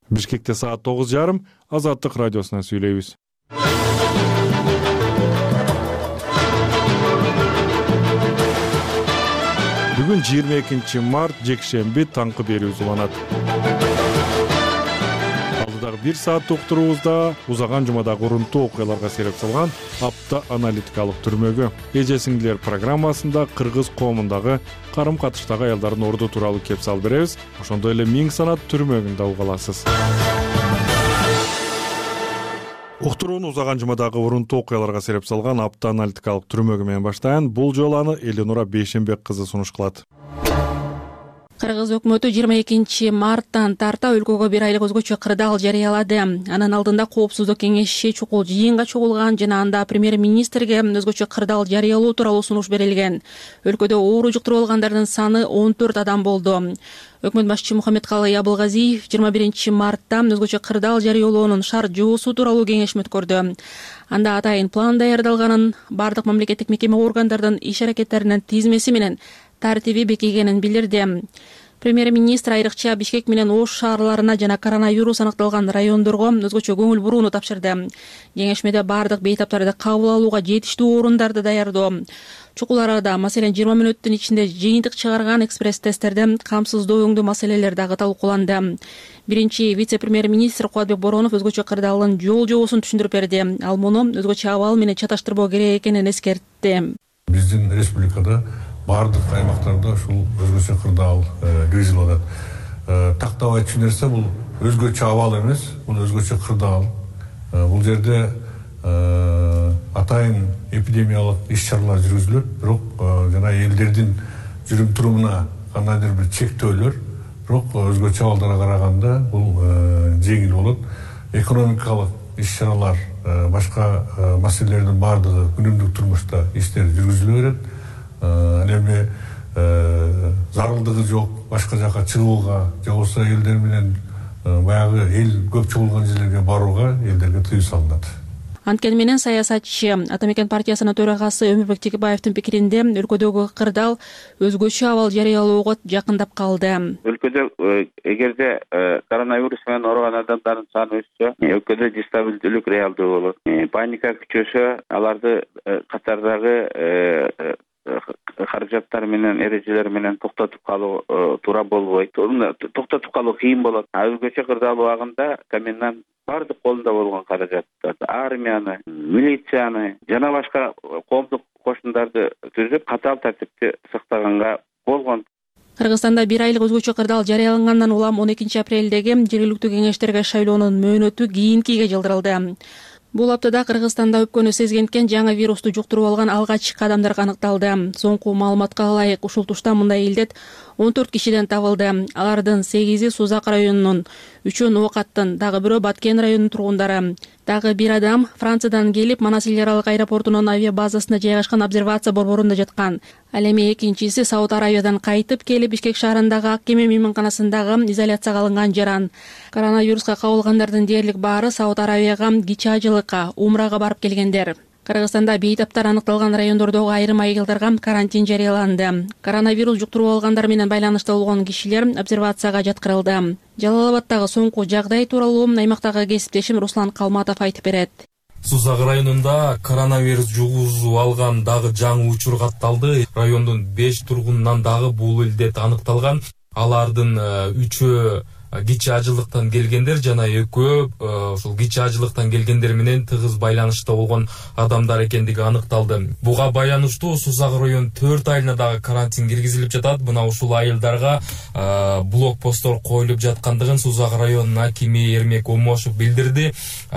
Бишкекте саат 9:30 Азаттык радиосунан сүйлөйбүз. Бүгүн 22 март жекшемби таңкы берүү уланат. Алдыдагы 1 саат уктуруубузда узаган жумадагы урунтуу окуяларга сереп салган апта аналитикалык түрмөгү эже-сиңдилер программасында кыргыз коомундагы карым-катыштагы аялдардын орду тууралуу кеп салып беребиз. Ошондой эле Миң санат түрмөгүн да уга аласыз. Уктурууну узаган жумадагы урунтуу окуяларга сереп салган апта аналитикалык түрмөгү менен баштайын. Бул жолу аны Эленура Бейшенбек кызы сунуш кылат. Кыргыз өкмөтү 22 марттан тарта өлкөгө бир айлык өзгөчө кырдаал жарыялады. Анын алдында Коопсуздук кеңеши чукул жыйынга чогулган жана анда премьер-министрге өзгөчө кырдаал жарыялоо тууралуу сунуш берилген. Өлкөдө оору жуктуруп алгандардын саны 14 адам болду. Өкмөт башчысы Мухаммедкалый Абылгазиев 21 мартта өзгөчө кырдаал жарыялоонун шарт жобосу тууралуу кеңеш өткөрдү. Анда атайын план даярдалганын, бардык мамлекеттик мекеме органдардын иш-аракеттеринин тизмеси менен тартиби бекигенин билдирди. Премьер-министр айрыкча Бишкек менен Ош шаарларына жана коронавирус аныкталган райондорго өзгөчө көңүл бурууну тапшырды. Кеңешмеде бардык бейтаптарды кабыл алууга жетиштүү орундарды даярдоо, чукул арада, маселен 20 мүнөттүн ичинде жыйынтык чыгарган экспресс-тесттерди камсыздоо өңдүү маселелер дагы талкууланды. Биринчи вице-премьер-министр Кубатбек Боронов өзгөчө кырдаалдын жол жобосун түшүндүрүп берди. Ал муну өзгөчө абал менен чаташтырбоо керек экенин эскертти. Биздин республикада бардык аймактарда ушул өзгөчө кырдаал киргизилип атат. Тактап айтчу нерсе бул өзгөчө абал эмес, бул өзгөчө кырдаал. Бул жерде атайын эпидемиялык иш-чаралар жүргүзүлөт, бирок жана элдердин жүрүм турумуна кандайдыр бир чектөөлөр, бирок өзгөчө абалдарга караганда бул жеңил болот. Экономикалык иш-чаралар, башка маселелердин бардыгы күнүмдүк турмушта иштер жүргүзүлө берет. Эми зарылдыгы жок башка жака чыгууга, же болбосо элдер менен баягы эл көп чогулган жерлерге барууга элдерге тыюу салынат. Анткени менен саясатчы Атамекен партиясынын төрагасы Өмүрбек Текебаевдин пикиринде өлкөдөгү кырдаал өзгөчө абал жарыялоого жакындап калды. Өлкөдө эгерде коронавирус менен ооруган адамдардын саны өссө, өлкөдө дестабилдүүлүк реалдуу болот. Паника күчөсө, аларды катардагы каражаттар менен, эрежелер менен токтотуп калуу туура болбойт. Токтотуп калуу кыйын болот. Өзгөчө кырдаал убагында комендант бардык колунда болгон каражаттарды, армияны, милицияны жана башка коомдук кошундарды түзүп, катаал тартипти сактаганга болгон. Кыргызстанда бир айлык өзгөчө кырдаал жарыялангандан улам 12 апрелдеги жергиликтүү кеңештерге шайлоонун мөөнөтү кийинкиге жылдырылды. Бул аптада Кыргызстанда өпкөнү сезгенткен жаңы вирусту жуктуруп алган алгачкы адамдар аныкталды. Соңку маалыматка ылайык ушул тушта мындай илдет 14 кишиден табылды. Алардын 8-и Сузак районунун, 3-ü Нокаттын, дагы бирөө Баткен районунун тургундары. Дагы бир адам Франциядан келип, Манас эл аралык аэропортунун авиа базасында жайгашкан обсервация борборунда жаткан. Ал эми экинчиси Сауд Арабиядан кайтып келип, Бишкек шаарындагы Ак Кеме мейманканасындагы изоляцияга алынган жаран. Коронавируска кабылгандардын дээрлик баары Сауд Арабияга кичи ажылыкка, умрага барып келгендер. Кыргызстанда бейтаптар аныкталган райондордогу айрым айылдарга карантин жарыяланды. Коронавирус жуктуруп алгандар менен байланышта болгон кишилер обсервацияга жаткырылды. Жалал-Абадтагы соңку жагдай тууралуу аймактагы кесиптешим Руслан Калматов айтып берет. Сузак районунда коронавирус жугузуп алган дагы жаңы учур катталды. Райондун 5 тургунунан дагы бул илдет аныкталган. Алардын 3-ü кичи ажылыктан келгендер жана 2-ü ушул кичи ажылыктан келгендер менен тыгыз байланышта болгон адамдар экендиги аныкталды. Буга байланыштуу Сузак район 4 айына дагы карантин киргизилип жатат. Мына ушул айылдарга блокпосттор коюлуп жаткандыгын Сузак районунун акими Эрмек Омошев билдирди.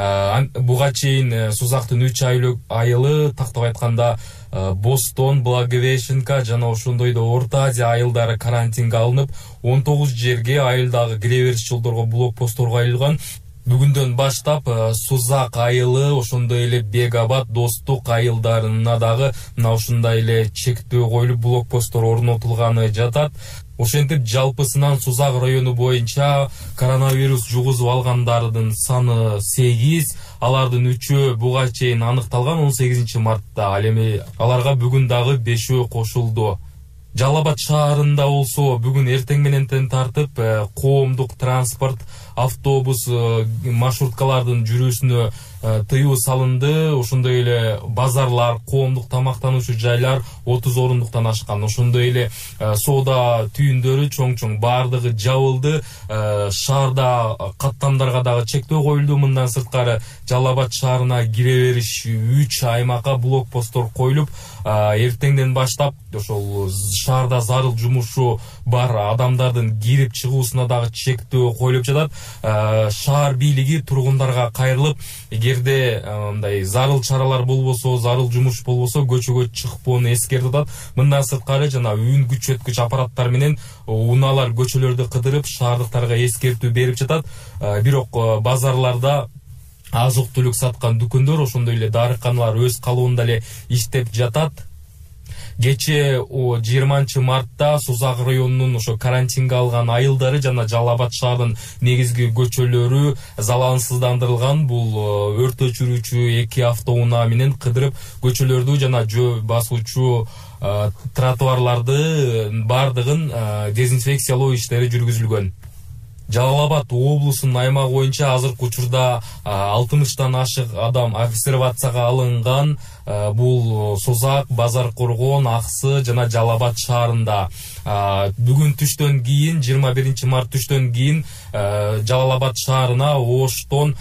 Буга чейин Сузактын 3 айылы тактап айтканда Бостон, Благовещенка жана ошондой да Орто Азия айылдары карантинге алынып, 19 жерге айылдагы киребериш жолдорго блокпосттор коюлган. Бүгүндөн баштап Сузак айылы, ошондой эле Бегабад, Достук айылдарына дагы мына ушундай эле чектөө коюлуп блокпосттор орнотулганы жатат. Ошентип жалпысынан Сузак району боюнча коронавирус жугузуп алгандардын саны 8, алардын 3-ü буга чейин аныкталган 18 мартта. Ал эми аларга бүгүн дагы 5-ü кошулду. Жалал Абад шаарында болсо бүгүн эртең мененден тартып коомдук транспорт, автобус, маршруткалардын жүрүүсүнө тыюу салынды. Ошондой эле базарлар, коомдук тамактануучу жайлар 30 орундуктан ашкан. Ошондой эле соода түйүндөрү чоң баардыгы жабылды. Шаарда каттамдарга дагы чектөө коюлду. Мындан сырткары Жалал Абад шаарына кире бериш 3 аймакка блокпосттор коюлуп, эртеңден баштап ошол шаарда зарыл жумушу бар адамдардын кирип чыгуусуна дагы чектөө коюлуп жатат. Шаар бийлиги тургундарга кайрылып, эгерде мындай зарыл чаралар болбосо, зарыл жумуш болбосо көчөгө чыкпоону эскертип атат. Мындан сырткары жана үн күчөткүч аппараттар менен унаалар көчөлөрдү кыдырып, шаардыктарга эскертүү берип жатат. Бирок базарларда азык-түлүк саткан дүкөндөр, ошондой эле дарыканалар өз калыбында эле иштеп жатат. Кече 20 мартта Созак районунун ошо карантинге алган айылдары жана Жалал Абад шаарынын негизги көчөлөрү залалсыздандырылган. Бул өрт өчүрүүчү 2 автоунаа менен кыдырып, көчөлөрдү жана жөө басуучу тротуарларды бардыгын дезинфекциялоо иштери жүргүзүлгөн. Жалал Абад облусунун аймагы боюнча азыркы учурда 60тан ашык адам обсервацияга алынган. Бул Созак, Базар Коргон, Аксы жана Жалал Абад шаарында. Бүгүн түштөн кийин, 21 март түштөн кийин Жалал Абад шаарына Оштон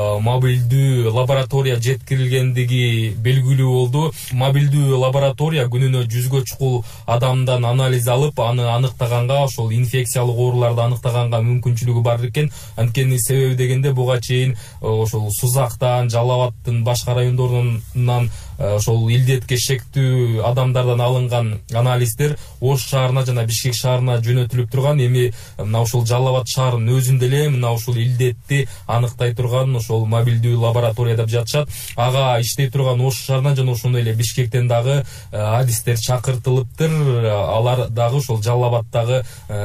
мобилдүү лаборатория жеткирилгендиги белгилүү болду. Мобилдүү лаборатория күнүнө 100гө чукул адамдан анализ алып, аны аныктаганга, ошол инфекциялык ооруларды аныктаганга мүмкүнчүлүгү бар экен. Анткени себеби дегенде буга чейин ошол Созактан, Жалал Абадтын башка райондорунан ошол илдетке шектүү адамдардан алынган анализдер Ош шаарына жана Бишкек шаарына жөнөтүлүп турган. Эми мына ошол Жалал Абад шаарынын өзүндө эле мына ошол илдетти аныктай турган ошол мобилдүү лаборатория деп жатышат. Ага иштей турган Ош шаарынан жана ошондой эле Бишкектен дагы адистер чакыртылыптыр. Алар дагы ошол Жалал Абадтагы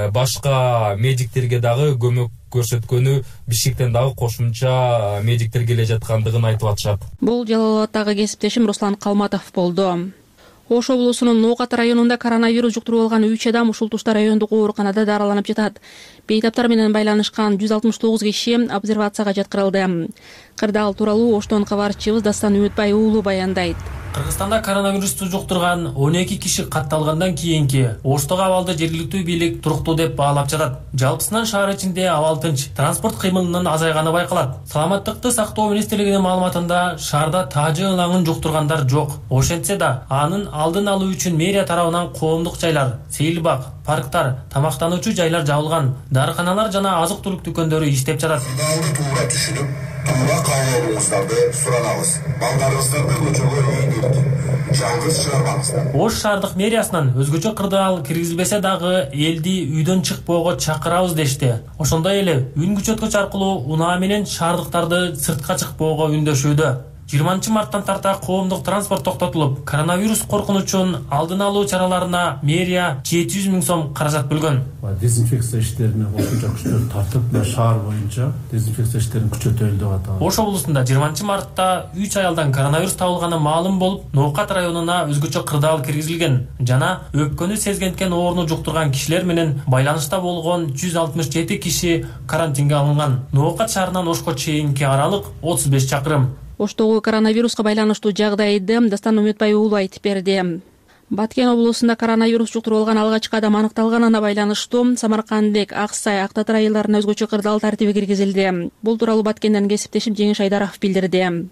башка медиктерге дагы көмөк көрсөткөнү, Бишкектен дагы кошумча медиктер келе жаткандыгын айтып атышат. Бул Жалал Абадтагы кесиптешим Руслан Калматов болду. Ош облусунун Ноокат районунда коронавирус жуктуруп алган 3 адам ушул тушта райондук ооруканада дараланып жатат. Бейтаптар менен байланышкан 169 киши обсервацияга жаткырылды. Кырдаал тууралуу Оштон кабарчыбыз Дастан Үмүтбай уулу баяндайт. Кыргызстанда коронавирусту жуктурган 12 киши катталгандан кийинки Оштогу абалды жергиликтүү бийлик туруктуу деп баалап жатат. Жалпысынан шаар ичинде абал тынч, транспорт кыймылынын азайганы байкалат. Саламаттыкты сактоо министрлигинин маалыматында шаарда таажы ылаңын жуктургандар жок. Ошентсе да анын алдын алуу үчүн мэрия тарабынан коомдук жайлар, сейилбак, парктар, тамактануучу жайлар жабылган. Дарыканалар жана азык-түлүк дүкөндөрү иштеп жатат. Туура түшүнүп, туура кабыл суранабыз. Балдарыңыздарды көчөгө ийгилик, жалгыз чыгарбаңыздар. Ош шаардык мэриясынан өзгөчө кырдаал киргизилбесе дагы элди үйдөн чыкпоого чакырабыз дешти. Ошондой эле үн күчөткүч аркылуу унаа менен шаардыктарды сыртка чыкпоого үндөшүүдө. 20 марттан тарта коомдук транспорт токтотулуп, коронавирус коркунучун алдын алуу чараларына мэрия 700 000 сом каражат бөлгөн. Дезинфекция иштерине кошумча күчтөр тартып, шаар боюнча дезинфекция иштерин күчөтөлү деп атабыз. Ош облусунда 20 мартта 3 аялдан коронавирус табылганы маалым болуп, Ноокат районуна өзгөчө кырдаал киргизилген жана өпкөнү сезгенткен ооруну жуктурган кишилер менен байланышта болгон 167 киши карантинге алынган. Ноокат шаарынан Ошко чейинки аралык 35 чакырым. Оштогу коронавируска байланыштуу жагдайды Дастан Үмүтбай уулу айтып берди. Баткен облусунда коронавирус жуктуруп алган алгачкы адам аныкталганына байланыштуу Самаркандек, Аксай, Актатыр айылдарына өзгөчө кырдаал тартиби киргизилди. Бул тууралуу Баткенден кесиптешим Жеңиш Айдаров билдирди.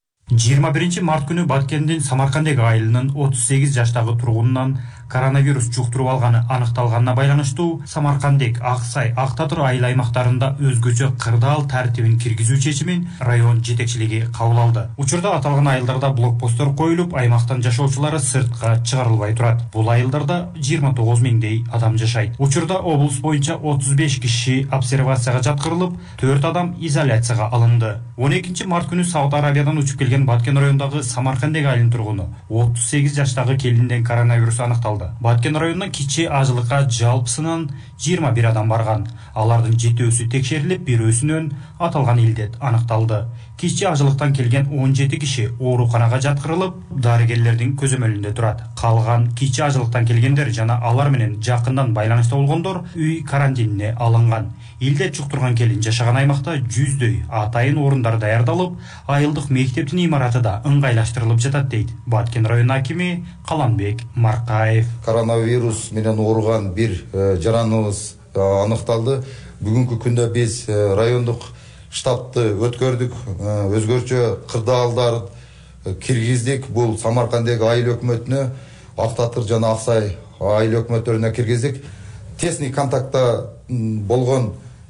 21 март күнү Баткендин Самаркандек айылынын 38 жаштагы тургунунан коронавирус жуктуруп алганы аныкталганына байланыштуу Самаркандек, Аксай, Актатыр айыл аймактарында өзгөчө кырдаал тартибин киргизүү чечимин район жетекчилиги кабыл алды. Учурда аталган айылдарда блокпосттор коюлуп, аймактан жашоочулары сыртка чыгарылбай турат. Бул айылдарда 29 миңдей адам жашайт. Учурда облус боюнча 35 киши обсервацияга жаткырылып, 4 адам изоляцияга алынды. 12 март күнү Сауд Арабиядан учуп келген Баткен районундагы Самаркандек айылынын тургуну 38 жаштагы келинден коронавирус аныкталды аныкталды. Баткен районунан Кичи Ажылыкка жалпысынан 21 адам барган. Алардын 7-өсү текшерилип, бирөөсүнөн аталган илдет аныкталды. Кичи Ажылыктан келген 17 киши ооруканага жаткырылып, дарыгерлердин көзөмөлүндө турат. Калган Кичи Ажылыктан келгендер жана алар менен жакындан байланышта болгондор үй карантинине алынган. Илдет жуктурган келин жашаган аймакта 100дөй атайын орундар даярдалып, айылдык мектептин имараты да ыңгайлаштырылып жатат дейт Баткен район акими Каланбек Маркаев. Коронавирус менен ооруган бир жараныбыз аныкталды. Бүгүнкү күндө биз райондук штабты өткөрдүк, өзгөчө кырдаалдар киргиздик. Бул Самаркандеги айыл өкмөтүнө, Ак Татыр жана Аксай айыл өкмөттөрүнө киргиздик. Тесный контактта болгон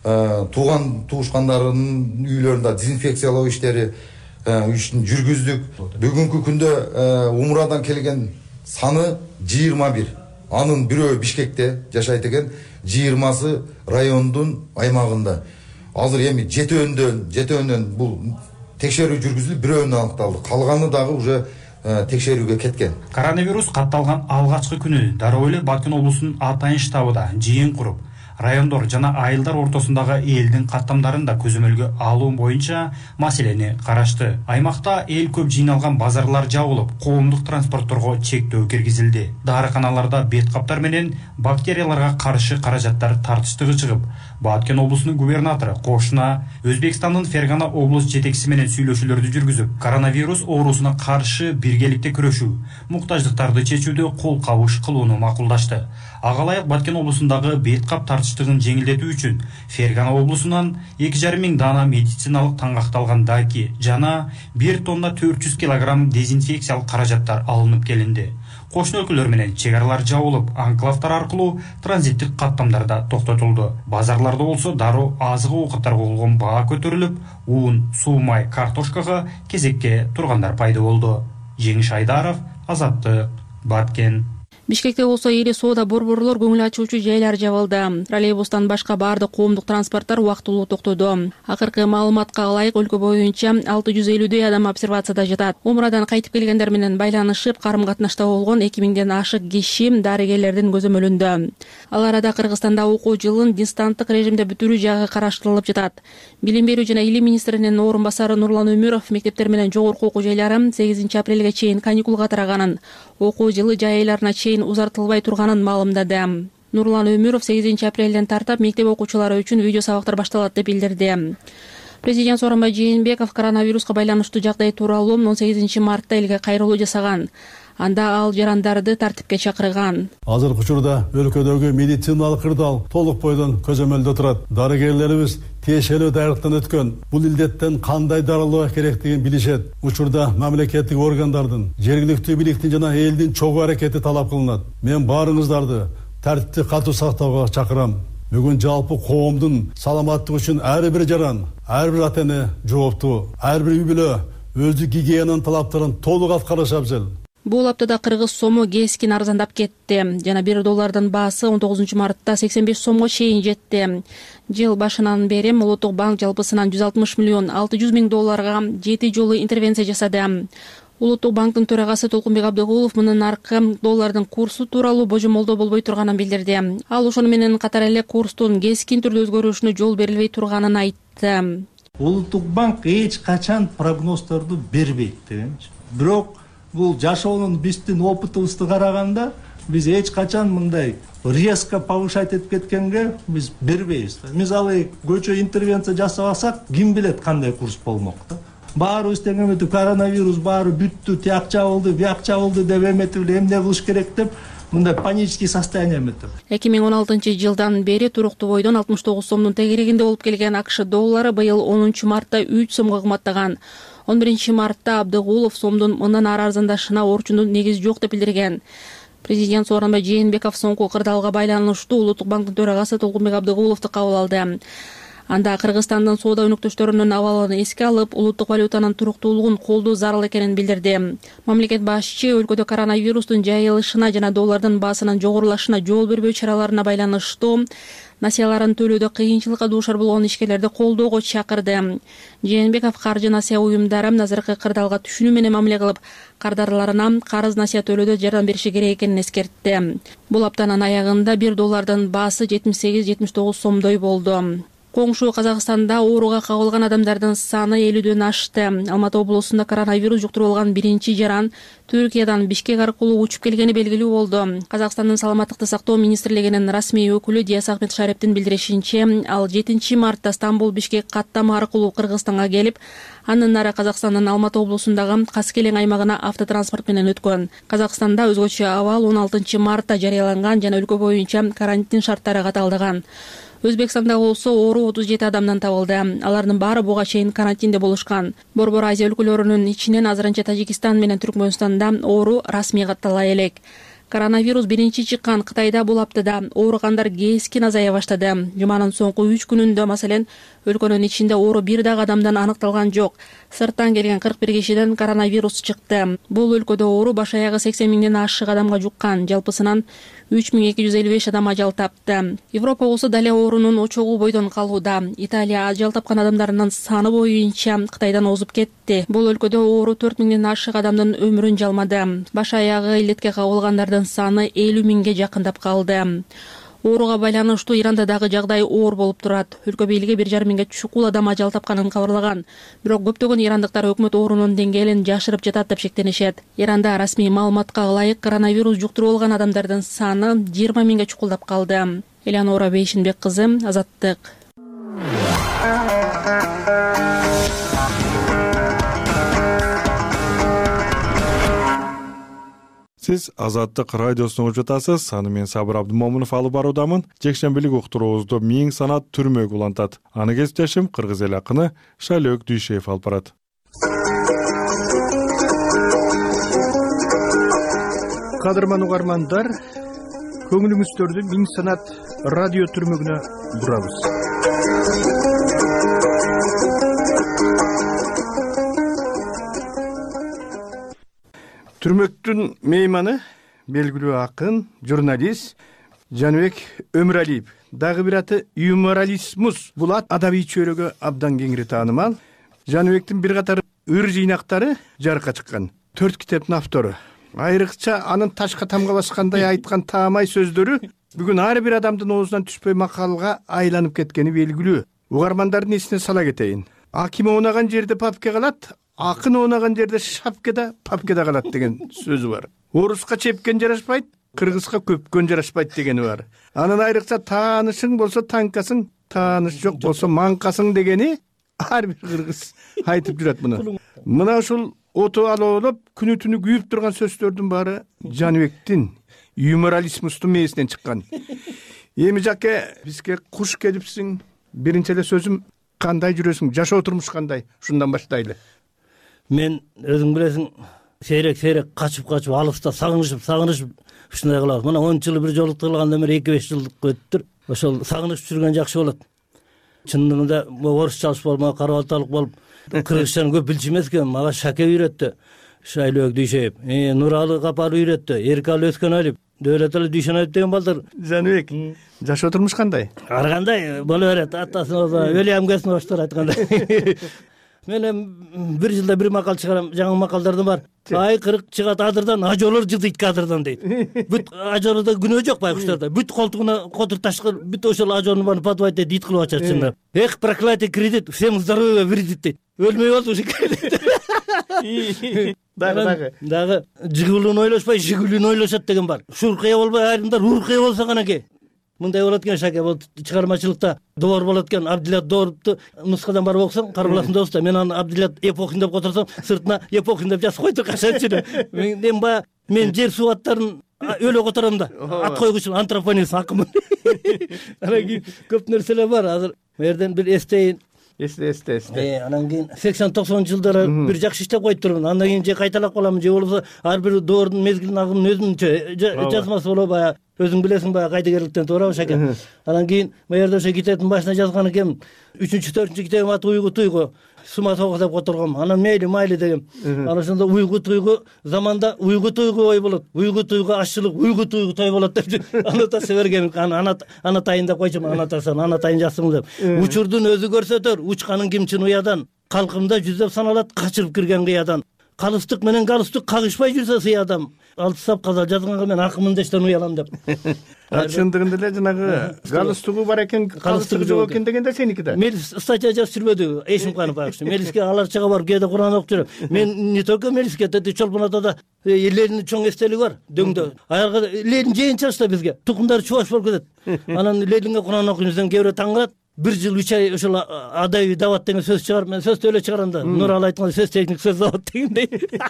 туушкандардын үйлөрүндө дезинфекциялоо ишин жүргүздүк. Бүгүнкү күндө умрадан келген саны 21. Анын бирөө Бишкекте жашайт экен, 20сы райондун аймагында. Азыр эми жетөөнөн бул текшерүү жүргүзүлүп, бирөөнү аныкталды. Калганы дагы уже текшерүүгө кеткен. Коронавирус катталган алгачкы күнү дароо эле Баткен облусунун атайын штабы да жыйын куруп, райондор жана айылдар ортосундагы элдин каттамдарын да көзөмөлгө алуу боюнча маселени карашты. Аймакта эл көп жыйналган базарлар жабылып, коомдук транспортторго чектөө киргизилди. Дарыканаларда бет каптар менен бактерияларга каршы каражаттар тартыштыгы чыгып, Баткен облусунун губернатору кошуна Өзбекстандын Фергана облус жетекчиси менен сүйлөшүүлөрдү жүргүзүп, коронавирус оорусуна каршы биргеликте күрөшүү, муктаждыктарды чечүүдө кол кабыш кылууну макулдашты. Ага ылайык Баткен облусундагы бет кап тартыштыгын жеңилдетүү үчүн Фергана облусунан 2,5 миң дана медициналык таңгакталган даки жана 1 тонна 400 килограмм дезинфекциялык каражаттар алынып келинди. Кошуна өлкөлөр менен чек аралар жабылып, анклавтар аркылуу транзиттик каттамдарда токтотулду. Базарларда болсо дароо азык оокаттарга болгон баа көтөрүлүп, уун, суу май, картошкага кезекке тургандар пайда болду. Жеңиш Айдаров, Азаттык, Баткен. Бишкекте болсо эли соода борборлор көңүл ачуучу жайлар жабылды. Троллейбустан башка баардык коомдук транспорттор убактылуу токтоду. Акыркы маалыматка ылайык өлкө боюнча 650дөй адам обсервацияда жатат. Умрадан кайтып келгендер менен байланышып, карым-катнашта болгон 2000ден ашык киши дарыгерлердин көзөмөлүндө. Ал арада Кыргызстанда окуу жылын дистанттык режимде бүтүрүү жагы караштырылып жатат. Билим берүү жана илим министринин орун басары Нурлан Өмүров мектептер менен жогорку окуу жайлары 8 апрелге чейин каникулга тараганын, окуу жылы жай айларына чейин узартылбай турганын маалымдады. Нурлан Өмүров 8 апрелден тартап мектеп окуучулары үчүн видео сабактар башталат деп билдирди. Президент Сооронбай Жээнбеков коронавируска байланыштуу жагдай тууралуу 18 мартта элге кайрылуу жасаган. Анда ал жарандарды тартипке чакырган. Азыркы учурда өлкөдөгү медициналык кырдаал толук бойдон көзөмөлдө турат. Дарыгерлерибиз тиешелүү даярдыктан өткөн. Бул илдеттен кандай дарылоо керектигин билишет. Учурда мамлекеттик органдардын, жергиликтүү бийликтин жана элдин чогуу аракети талап кылынат. Мен баарыңыздарды тартипти катуу сактоого чакырам. Бүгүн жалпы коомдун саламаттыгы үчүн ар бир жаран, ар бир ата-эне жооптуу, ар бир үй бүлө өздүк гигиенанын талаптарын толук аткарышы абзел. Бул аптада кыргыз сому кескин арзандап кетти. Жана $1 баасы 19 мартта 85 сомго чейин жетти. Жыл башынан бери Улуттук банк жалпысынан $160 миллион $600 миң 7 жолу интервенция жасады. Улуттук банктын төрагасы Толкунбек Абдыгулов мындан аркы доллардын курсу тууралуу божомолдоо болбой турганын билдирди. Ал ошону менен катар эле курстун кескин түрдө өзгөрүшүнө жол берилбей турганын айтты. Улуттук банк эч качан прогноздорду бербейт дегенчи. Бирок бул жашоонун биздин опытыбызды караганда биз эч качан мындай резко повышать этип кеткенге биз бербейбиз. Мисалы көчө интервенция жасабасак, ким билет кандай курс болмок да. Баарыбыз тең эметип коронавирус баары бүттү, тияк жабылды, бияк жабылды деп эметип эмне кылыш керек деп мындай панический состояние эметип. 2016 жылдан бери туруктуу бойдон 69 сомдун тегерегинде болуп келген АКШ доллары быйыл 10 мартта 3 сомго кымбаттаган. 11 мартта Абдыгулов сомдун мындан ары арзандашына орчундун негизи жок деп билдирген. Президент Сооронбай Жээнбеков соңку кырдаалга байланыштуу Улуттук банктын төрагасы Толкунбек Абдыгуловду кабыл алды. Анда Кыргызстандын соода өнөктөштөрүнүн абалын эске алып, улуттук валютанын туруктуулугун колдоо зарыл экенин билдирди. Мамлекет башчы өлкөдө коронавирустун жайылышына жана доллардын баасынын жогорулашына жол бербөө чараларына байланыштуу насыяларын төлөөдө кыйынчылыкка дуушар болгон ишкерлерди колдоого чакырды. Жээнбеков каржы насыя уюмдары азыркы кырдаалга түшүнүү менен мамиле кылып, кардарларына карыз насыя төлөөдө жардам бериши керек экенин эскертти. Бул аптанын аягында $1 баасы 78-79 сомдой болду. Коңшу Казакстанда ооруга кабылган адамдардын саны 50дөн ашты. Алматы облусунда коронавирус жуктуруп алган биринчи жаран Түркиядан Бишкек аркылуу учуп келгени белгилүү болду. Казакстандын саламаттыкты сактоо министрлигинин расмий өкүлү Диас Ахмет Шарептин билдиришинче, ал 7 мартта Стамбул Бишкек каттама аркылуу Кыргызстанга келип, андан нары Казакстандын Алматы облусундагы Каскелең аймагына автотранспорт менен өткөн. Казакстанда өзгөчө абал 16 мартта жарыяланган жана өлкө боюнча карантин шарттары каталдыган. Өзбекстанда болсо оору 37 адамдан табылды. Алардын баары буга чейин карантинде болушкан. Борбор Азия өлкөлөрүнүн ичинен азырынча Тажикстан менен Түркмөнстанда оору расмий каттала элек. Коронавирус биринчи чыккан Кытайда бул аптада ооругандар кескин азая баштады. Жуманын соңку 3 күнүндө, маселен, өлкөнүн ичинде оору бир дагы адамдан аныкталган жок. Сырттан келген 41 кишиден коронавирус чыкты. Бул өлкөдө оору баш аягы 80 миңден ашык адамга жуккан. Жалпысынан 3255 адам ажал тапты. Европа болсо дале оорунун очогу бойдон калууда. Италия ажал тапкан адамдарынын саны боюнча Кытайдан озуп кетти. Бул өлкөдө оору 4000ден ашык адамдын өмүрүн жалмады. Баш аягы илетке кабылгандардын саны 50 миңге жакындап калды. Ооруга байланыштуу Иранда дагы жагдай оор болуп турат. Өлкө бийлиги 1,5 миңге чукул адам ажал тапканын кабарлаган. Бирок көптөгөн ирандыктар өкмөт оорунун деңгээлин жашырып жатат деп шектенишет. Иранда расмий маалыматка ылайык коронавирус жуктуруп алган адамдардын саны 20 миңге чукулдап калды. Элеонора Бейшинбек кызы, Азаттык. Сиз Азаттык радиосун угуп жатасыз. Аны мен Сабыр Абдымомунов алып баруудамын. Жекшембилик уктуруубузду Миң санат түрмөгү улантат. Аны кесиптешим кыргыз эл акыны Шалөк Дүйшеев алып барат. Кадырман угармандар, көңүлүңүздөрдү Миң санат радио түрмөгүнө бурабыз. Түрмөктүн мейманы белгилүү акын, журналист Жаныбек Өмүралиев. Дагы бир аты юморализмус. Бул ат адабий чөйрөгө абдан кеңири таанымал. Жаныбектин бир катар ыр жыйнактары жарыкка чыккан. 4 китептин автору. Айрыкча анын ташка тамга баскандай айткан таамай сөздөрү бүгүн ар бир адамдын оозунан түшпөй макалга айланып кеткени белгилүү. Угармандардын эсине сала кетейин. Аким оонаган жерде папке калат, акын оонаган жерде шапкеда, папкеда калат деген сөзү бар. Оруска чепкен жарашпайт, кыргызга көпкөн жарашпайт дегени бар. Анын айрыкча таанышың болсо танкасың, тааныш жок болсо манкасың дегени ар бир кыргыз айтып жүрөт муну. Мына ушул оту алоолоп, күнү түнү күйүп турган сөздөрдүн баары Жаныбектин юморализмустун мээсинен чыккан. Эми жаке бизге куш келипсиң. Биринчи эле сөзүм, кандай жүрөсүң? Жашоо турмуш кандай? Ушундан баштайлы. Мен өзүң билесиң, сейрек качып алыста сагынышып ушундай кылабыз. Мына 10 жыл бир жолуктургандан бери 2-5 жылдык өттүр. Ошол сагынышып жүргөн жакшы болот. Чындыгында орусча болуп, карабаталык болуп, кыргызчаны көп билчү эмес экен. Мага Шаке үйрөттү. Шайлөк Дүйшеев, Нуралы Капар үйрөттү. Эркалы Өскөнөлүп, Дөөлөталы Дүйшөнөев деген балдар. Жаныбек, жашоо турмуш кандай? Ар кандай боло берет. Атасын өлөм кесин баштар айткандай. Мен бир жылда бир макал чыгарам, жаңы макалдардын бар. Ай кырык чыгат адырдан, ажолор жылдыйт кадырдан дейт. Бүт ажолорда күнөө жок байкуштарда. Бүт колтугуна котур ташкыр, бүт ошол ажолун баарын подвайт дейт кылып ачат чындап. Эх, проклятие кредит, всем здоровья вредит дейт. Өлмөй болду ушу кредит. Дагы жигулун ойлошпой, жигулун ойлошот деген бар. Шуркая болбой, айрымдар уркая болсо гана ке. Мындай болот экен Шаке, бул чыгармачылыкта доор болот экен. Абдилат Дооровду нускадан барып окусаң, Карбаласында окуса, мен аны Абдилат Эпохин деп которсом, сыртына Эпохин деп жазып койду кашанчы. Мен жер суу аттарын өлө котором да. Ат койгучу антропонист акымын. Анан кийин көп нерселер бар. Азыр мерден бир эстейин. Эсте. Анан кийин 80-90 жылдары бир жакшы иштеп койдурмун. Андан кийин же кайталап каламын, же болбосо ар бир доордун мезгилин агымын өзүнчө жазмасы болобу. өзүң билесиң баягы кайдыгерликтен туурабы шаке. Анан кийин маерде ошо китептин башына жазган экенмин. 3-4 китебим аты уйгу туйгу. Сума тоого деп которгом. Анан майли дегем. Анан ошондо уйгу туйгу заманда уйгу туйгу ой болот. Уйгу туйгу ашчылык, уйгу туйгу той болот деп аннотация берген. Анатайын деп койчумун, анатасын, анатайын жазсың деп. Учурдун өзү көрсөтөр, учканын кимчин уядан. Калкымда жүздөп саналат качырып кирген кыядан. Калыстык менен галстук кагышпай жүрсө сый адам. 6 сапкада жазганга мен акымын дештен уялам деп. Чындыгында эле жанагы галстугу бар экен, галстугу жок экен дегенде сеники да. Мелис статья жазып жүрбөдү, Эшимканов агышы. Мелиске аларчага барып кээде Кур'ан окуп жүрөм. Мен не только Мелиске, деди Чолпон атада Ленин чоң эстелиги бар дөңдө. Аярга Ленин жыйын чачты бизге. Тукумдары чубаш болуп кетет. Анан Ленинге Кур'ан окуйсаң кээ бирөө таң калат. 1 жыл 3 ай ошол адави дават деген сөз чыгарып, мен сөздү эле чыгарам да. Нуралы айткан сөз техник сөз дават дегендей.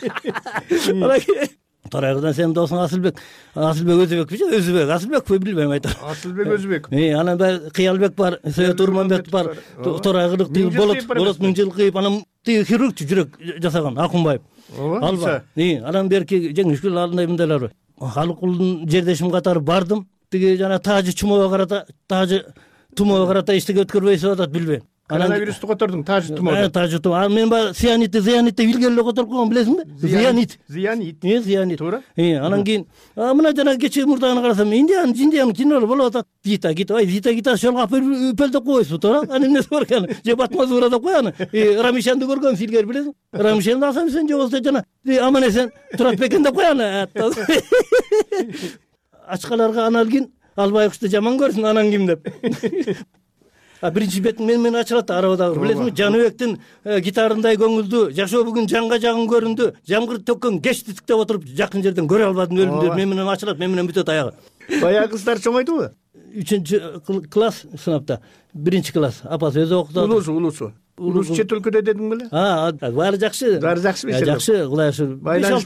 Торайгыдан сенин досуң Асылбек Өзүбек бе? Өзүбек, Асылбек билбейм айтам. Асылбек Өзүбек. Анан Кыялбек бар, Сойот Урманбет бар. Торайгылык болот 1000 жыл кыйып, анан хирург жүрөк жасаган Акунбаев. Алба. Анан берки жеңишкүл алдындай мындайлар. Халыкулдун жердешим катары бардым. Тиги жана Тажы Чумова карата, Тажы Тумова карата иштеге өткөрбөйсүп атат, билбейм. Коронавирусту котордуң Тажы Тумова. Тажы Тумова. Мен бар зиянитти илгери эле которуп койгон, билесиңби? Зиянит. Туура. Анан кийин мына жана кечээ мурдаганы карасам, Индиянын жинди болуп атат. Зита шолго үпөлдөп койсу, туура. Анан эмнеси бар экен? Же Батмазура деп койганы. Рамишанды көргөн илгери, билесиң? Рамишанды алсам сен же болсо жана аман эсен турат бекен деп койганы. Ачкаларга анан кийин Албаевчты жаман көрсүн, анан ким деп. Биринчи бетин мен ачылат арабадагы. Билесиңби, Жаныбектин гитарындай көңүлдүү, жашоо бүгүн жанга жагын көрүндү. Жамгыр төккөн кеч титиктеп отуруп жакын жерден көрө албадым өлүмдү. Мен менен ачылат, мен менен бүтөт аягы. Баягы кыздар чоңойдубу? 3 класс сынапта. 1 класс. Апасы өзү окутат. Улус чет өлкөдө дедиң беле? Баары жакшы. Баары жакшыбы? Жакшы, Кудай шүр.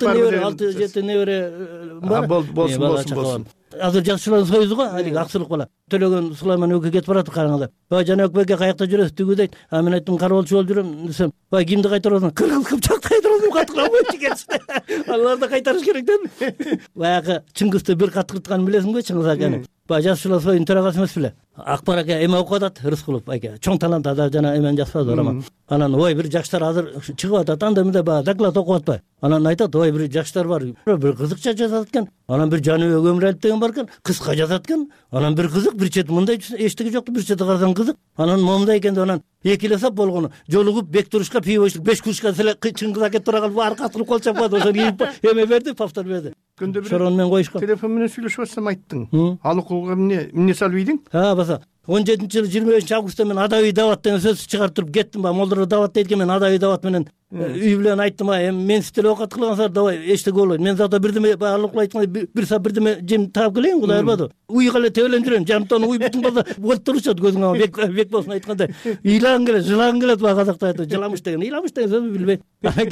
6-7 небере бар. Болсун. Азыр жакшылардын союзу го, алиги Аксылык бала. Төлөгөн Сулайман өкө кетип барат караңыздар. Жаныбек беке каякта жүрөсүз тигүү дейт. Мен айттым караболчу болуп жүрөм десем, кимди кайтарасың? Кыргыз кыпчак кайтарасың, катырамайчы келишти. Аларды кайтарыш керек деп. Баягы Чыңгызды бир катырткан билесиңби, Чыңгыз аканы. Жашчылар союзунун төрагасы эмес беле? Акбар ака эме окуп атат, Рыскулов ака. Чоң талант ада жана эмен жазбады роман. Анан бир жаштар азыр чыгып атат, анда мындай доклад окуп атпай. Анан айтат, бир жаштар бар, бир кызыкча жазат экен. Анан бир Жаныбек Өмүралиев деген бар экен, кыска жазат экен. Анан бир кызык, бир чети мындай эчтеги жок, бир чети карасаң кызык. Анан момундай экен деп анан экилесап болгону. Жолугуп Бектурушка пиво ичип 5 кружка силе Чыңгыз ака тура калып арка кылып кол чаппады, ошо эме берди, повтор берди. Шорон менен коюшкан. Телефон менен сүйлөшүп атсам айттың. Алыкулга эмне салып ийдиң? Баса. 17-жылы 25 августта мен адави дават деген сөз чыгартып кеттим. Молдор дават дейт экен, мен адави дават менен үй билен айттым, мен сиз деле окат кылгансыздар, давай эчтеке болбойт. Мен зато бирдеме алыкул айткандай бир саат бирдеме жем таап келейин, Кудай ырбады. Уйга эле тебелем жүрөм, жарымтон уй бүтүн болсо болуп турушат көзүңө. Бек болсун айткандай. Ыйлагың келет, жылагың келет, казакта айтат. Жыламыш деген сөзү билбейт.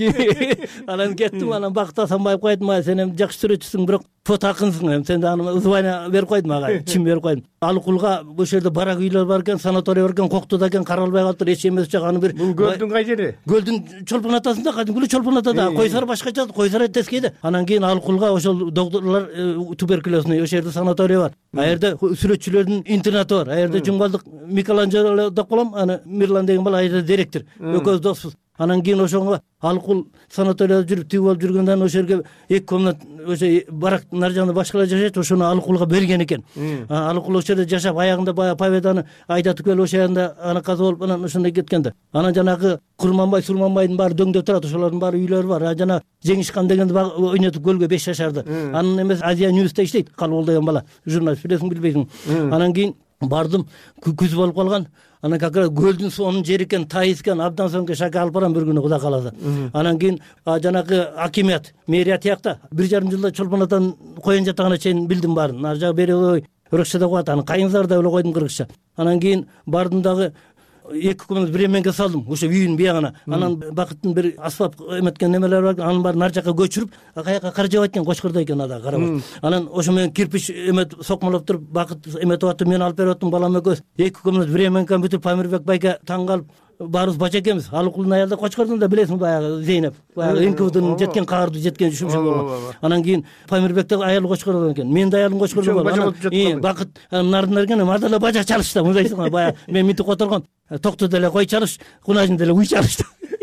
Анан кеттим, анан Бакыт Асанбаевге айттым, сен эми жакшы сүрөтчүсүң, бирок фото акынсың, сен аны звание берип койдум ага, чим берип койдум. Алыкулга ошол жерде барак үйлөр бар экен, санаторий бар экен, Коктуда экен, каралбай калыптыр, эч эмес жак. Аны бир бул көлдүн кай жери? Көлдүн Чолпон атасында, кадимкүлө Чолпон атада, Койсар башкача, Койсар тескейде. Анан кийин Алыкулга ошол докторлор туберкулезный ошол жерде санаторий бар. А жерде сүрөтчүлөрдүн интернаты бар. А жерде Жумгалдык Микеланджело деп коем, аны Мирлан деген бала жерде директор. Экөөбүз доспуз. Анан кийин ошого Алыкул санаторияда жүрүп тип болуп жүргөндөн ошол жерге 2 комнат ошо барак наржаны башкалар жашайт, ошону Алыкулга берген экен. Алыкул ошол жерде жашап, аягында баягы Победаны айдатып келип ошол жерде аны каза болуп анан ошондой кеткенде. Анан жанагы Курманбай, Сурманбайдын баары дөңдөп турат, ошолордун баары үйлөрү бар. Жана Жеңишкан дегенди ойнотуп көлгө 5 жашарды. Анын эмес Азия Ньюсте иштейт, Калбол деген бала, журналист, билесиң билбейсиң. Анан кийин бардым, күз болуп калган. Анан как раз көлдүн суунун жери экен, тайыз экен, абдан соң шака алып барам бир күнү, Кудай кааласа. Анан кийин жанагы акимият, мэрия тиякта 1,5 жылда Чолпон атанын коен жатагына чейин билдим баарын. Ар жагы бери кыргызча да коет, аны кайыңзар деп эле койдум кыргызча. Анан кийин бардым дагы 2 комнат временге салдым, ошо үйүнүн биягына. Анан Бакыттын бир асбап эметкен немелер бар, анын баарын ар жакка көчүрүп, каяка кар жабайт экен, Кочкордо экен ада карабат. Анан ошо менен кирпич эмет сокмолоп туруп, Бакыт эметип атып, мен алып берип аттым, балам экөөбүз 2 комнат временге бүтүп, Памирбек байке таң калып, баарыбыз бача экенбиз. Алыкулдун аялда Кочкордун да билесиң, баягы Зейнеп, баягы НКВДнын жеткен каарды жеткен үшүнчү болгон. Анан кийин Памирбек да аялы Кочкордон экен. Мен да аялым Кочкордон болгон. Бакыт Нардын эрген мадала бажа чалышты. Мындайсың, баягы мен мынтип которгом. Токту деле кой чалыш, Кунажын деле уй чалышты.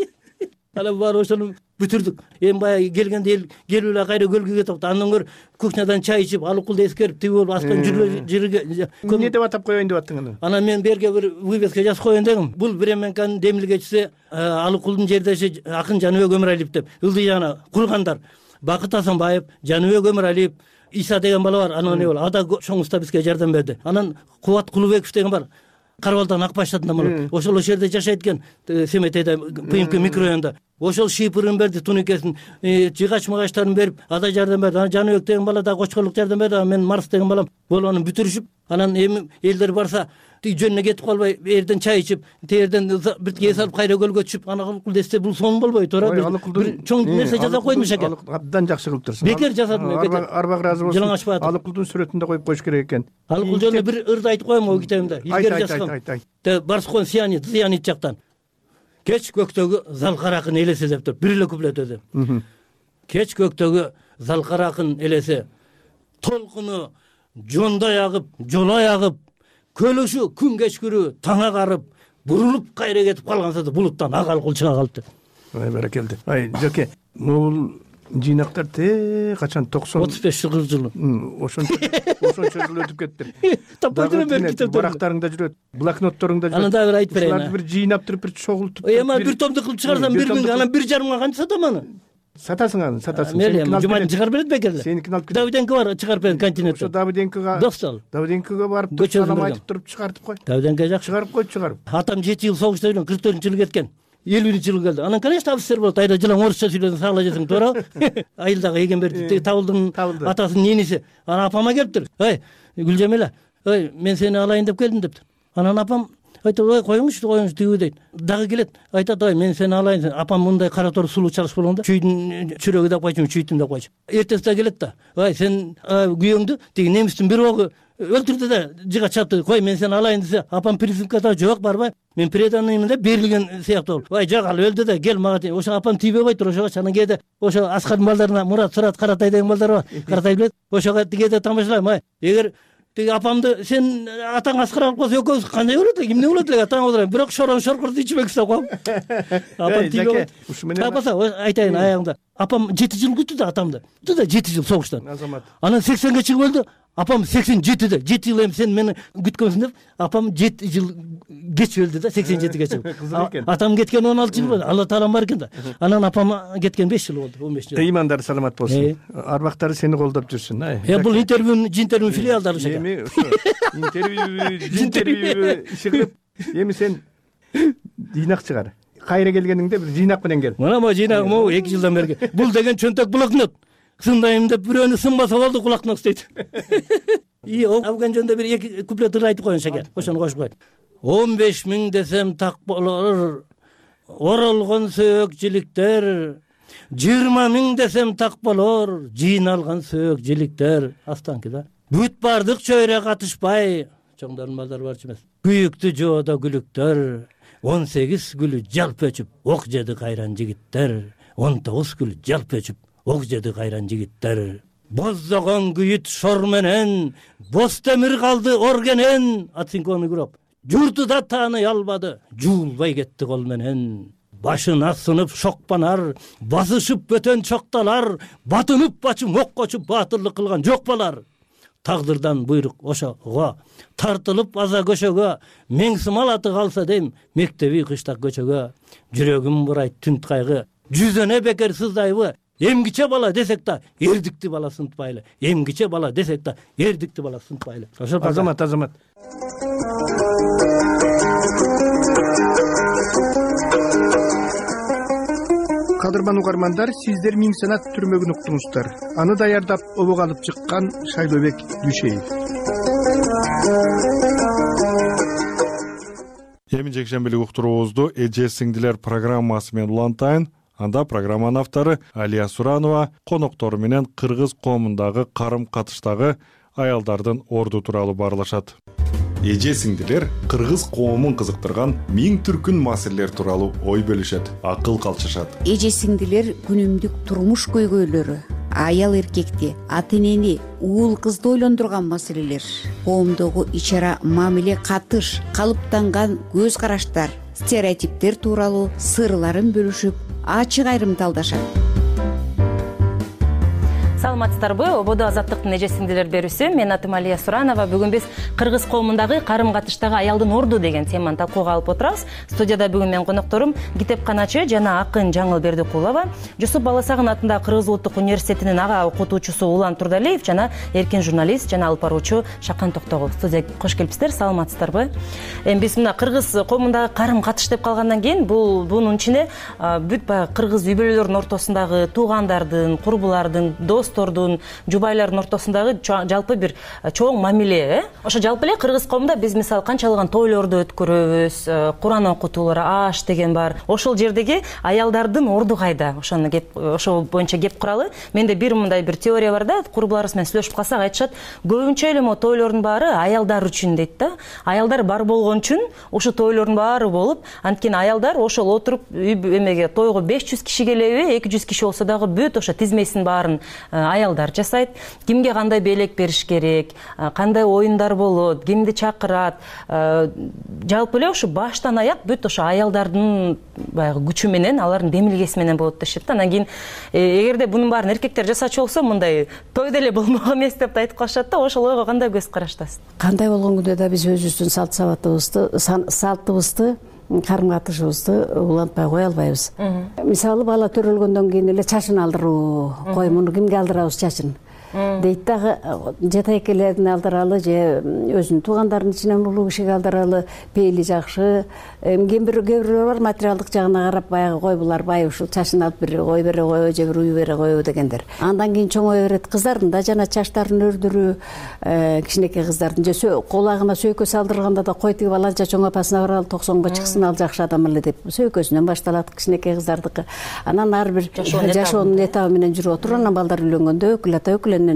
Анан баары ошону бүтүрдүк. Эми баягы келгенде эл келип эле кайра көлгө кетип, андан көрө кухнядан чай ичип, Алыкулду эскерип тиги болуп аскан жүргө. Эмне деп атап коеюн деп аттың аны? Анан мен берге бир вывеска жазып коеюн дегим. Бул Бременканын демилгечиси Алыкулдун жердеши акын Жаныбек Өмүралиев деп. Ылдыйжаны кургандар. Бакыт Асанбаев, Жаныбек Өмүралиев, Иса деген бала бар. Анан эмне болду? Ада чоңуста бизге жардам берди. Анан Кубат Кулубеков деген бар. Карабалдан Акбаш штатында болот. Ошол жерде жашайт экен, Семетейде, ПМК микрорайонунда. Ошол шипырын берди, туникесин, жыгач-мыгачтарын берип, ада жардам берди. Анан Жаныбек деген бала да Кочкорлук жардам берди. Мен Марс деген балам болгонун бүтүрүшүп, анан эми элдер барса жөнүнө кетип калбай, эрден чай ичип, терден бир эс алып кайра көлгө түшүп, анан Алыкулду эстеп бул сонун болбойт, туура. Бир чоң нерсе жасап койдумуш экен. Абдан жакшы кылыптырсың. Бекер жасадым. Арбак ыраазы болсун. Алыкулдун сүрөтүн да коюп коюш керек экен. Алыкул жөнүндө бир ырды айтып коем о китебимде. Илгери жазгам. Барскон Зиянит жактан. Кеч көктөгү залкаракын элесе деп туруп, бир эле куплет өзү. Кеч көктөгү залкаракын элесе, толкуну жондай агып, жолой агып, көлөшү күн кечкүрүү таң агарып, бурулуп кайра кетип калганса да булуттан ак Алыкул чыга калыптыр. Баракелди. Жоке, бул жыйнактар качан 35 жыл. Ошончо жыл өтүп кетти. Барактарыңда жүрөт, блокнотторуңда жүрөт. Анан да бир айтып берейин. Аларды бир жыйнап туруп, бир чогултуп. Эми бир томду кылып чыгарсам 1 миңге, анан 1,5 канча сатам аны? Сатасың аны, сатасың. Мен жуманы чыгарып берет бекерлер. Сеникин алып келет. Давиденко бар, чыгарып берет континентте. Ошо Давиденкога. Достал. Давиденкога барып, салам айтып туруп чыгартып кой. Давиденко жакшы. Чыгарып кой, чыгарып. Атам 7 жыл согушта жүргөн, 44-жылы кеткен. 50-жылы келди. Анан конечно офицер болот. Айда жылаң орусча сүйлөсөң, сагла жесең, туура. Айылдагы Эгемберди Табылдын атасынын нениси. Анан апама келиптир. Ой, Гүлжамила, ой, мен сени алайын деп келдим дептир. Анан апам айтып, ой, коюңузчу тиги дейт. Дагы келет. Айтат, ой, мен сени алайын. Апам мындай кара тор сулуу чалыш болгондо, чүйдүн чүрөгү деп койчумун, чүйтүм деп койчу. Эртесиде келет да. Ой, сен күйөөңдү тиги немистин бир огу өлтүрдү да жыга чапты. Кой, мен сени алайын десе, апам призывкада жок, барбай. Мен преданныймын деп берилген сыяктуу болуп. Ой, жок, ал өлдү да, кел мага дейт. Ошо апам тийбей койтур, ошого анан кээде ошо Аскардын балдарына Мурат, Сурат, Каратай деген балдар бар. Каратай билет. Ошого кээде тамашалайм. Ой, эгер тиги апамды сен атаң Аскар алып калса экөөбүз кандай болот эле, эмне болот эле атаң олор бирок шорон шоркурду ичмек деп коем. Апам тийбей койт. Тапаса айтайын аягында. Апам 7 жыл күттү да атамды. Күттү да 7 жыл согуштан. Анан 80ге чыгып өлдү. Апам 87-де, 7 жыл эми сен мени күткөнсүң деп, апам 7 жыл кеч өлдү да, 87-ге чыгып. Атам кеткен 16 жыл болду. Алла таалам бар экен да. Анан апам кеткен 5 жыл болду, 15 жыл. Ыймандары саламат болсун. Арбактары сени колдоп жүрсүн. Бул интервью филиалдары ошо. Эми интервью иши кылып, эми сен жыйнак чыгар. Кайра келгениңде бир жыйнак менен кел. Мына бу жыйнагым 2 жылдан бери. Бул деген чөнтөк блокнот. Сындайым деп бирөөнү сынбаса болду, кулактан дейт. Афган жөнүндө бир 2 куплет айтып коеюн шекер. Ошону кошуп коет. 15 миң десем так болор, оролгон сөөгчиликтер. 20 миң десем так болор, жыйналган сөөгчиликтер. Астанки да. Бүт бардык чөйрө катышпай, чоңдордун балдары барчу эмес. Күйүктү жоодо күлүктөр, 18 күлү жалп өчүп, ок жеди кайран жигиттер. 19 күлү жалп өчүп, ок жеди кайран жигиттер. Боздогон күйүт шор менен, бос темир калды оргенен. Ацинкону күрөп. Журтуда тааный албады, жуулбай кетти кол менен. Башына сынып шокпанар, басышып бөтөн чокталар, батынып бачым ок кочуп баатырлык кылган жок балар. Тагдырдан буйрук ошого, тартылып аза көшөгө, меңсимал аты калса дейм, мектеби кыштак көчөгө. Жүрөгүм бурайт түнт кайгы, жүзөне бекер сыздайбы. Эмгиче бала десек да, эрдикти бала сынтпайлы. Эмгиче бала десек да, эрдикти бала сынтпайлы. Азамат. Кадырман угармандар, сиздер Миң Санат түрмөгүн уктуңуздар. Аны даярдап обого алып чыккан Шайлообек Дүйшеев. Эми жекшембилик уктуруубузду Эже сиңдилер программасы менен улантайын. Анда программанын автору Алия Суранова коноктору менен кыргыз коомундагы карым-катыштагы аялдардын орду тууралуу баарлашат. эже сиңдилер кыргыз коомун кызыктырган миң түркүн маселелер тууралуу ой бөлүшөт, акыл калчышат. Эже сиңдилер күнүмдүк турмуш көйгөйлөрү, аял эркекти, ата энени, уул кызды ойлондурган маселелер, коомдогу ич ара мамиле, катыш, калыптанган көз караштар, стереотиптер тууралуу сырларын бөлүшүп, ачык айрымталдашат. Саламатсыздарбы? Ободо азаттыктын эже сиңдилер берүүсү. Мен атым Алия Суранова. Бүгүн биз кыргыз коомундагы карым катыштагы аялдын орду деген теманы талкууга алып отурабыз. Студияда бүгүн менин конокторум китепканачы жана акын Жаңыл Бердикулова, Жусуп Баласагын атындагы Кыргыз улуттук университетинин ага окутуучусу Улан Турдалиев жана эркин журналист жана алып баруучу Шакан Токтогул. Студияга кош келипсиздер. Саламатсыздарбы? Биз мына кыргыз коомундагы карым катыш деп калгандан кийин бунун ичине бүт баягы кыргыз үй бүлөлөрүнүн ортосундагы туугандардын, курбулардын, достордун, жубайлардын ортосундагы жалпы бир чоң мамиле. Ошо жалпы эле кыргыз коомунда биз мисалы канчалыган тойлорду өткөрөбүз, Куран окутуулары, аш деген бар. Ошол жердеги аялдардын орду кайда? Ошол боюнча кеп куралы. Менде мындай бир теория бар да, курбуларыбыз менен сүйлөшүп калсак айтышат, көбүнчө эле могу тойлордун баары аялдар үчүн дейт да. Аялдар бар болгон үчүн ошо тойлордун баары болуп, анткени аялдар ошол отуруп эмеге тойго 500 киши келеби, 200 киши болсо дагы бүт ошо тизмесин баарын аялдар жасайт. Кимге кандай белек бериш керек, кандай оюндар болот, кимди чакырат. Жалпы эле ушу баштан аяк бүт ошо аялдардын баягы күчү менен, алардын демилгеси менен болот дешет да. Анан кийин эгерде бунун баарын эркектер жасачу болсо, мындай той деле болмок эмес деп айтып калышат да. Ошол ойго кандай көз караштасыз? Кандай болгон күндө да биз өзүбүздүн салтыбызды, карым катышыбызды улантпай кое албайбыз. Мисалы бала төрөлгөндөн кийин эле чачын алдыруу, кой муну кимге алдырабыз чачын дейт дагы, жетекелерин алдыралы же өзүнүн туугандарынын ичинен улуу кишиге алдыралы, пейили жакшы. Кээ-бирөө бар материалдык жагына карап баягы кой булар бай ушул чачын алып бир кой бере коебу же бир үй бере коебу дегендер. Андан кийин чоңое берет, кыздардын да жана чачтарын өрдүрүү, кичинекей кыздардын же кулагына сөйкө салдырганда да кой тигип аланча чоң апасына баралы, 90га чыксын, ал жакшы адам эле деп сөйкөсүнөн башталат кичинекей кыздардыкы. Анан ар бир жашоонун этабы менен жүрүп отуруп, анан балдар үйлөнгөндө өкүл ата өкүленени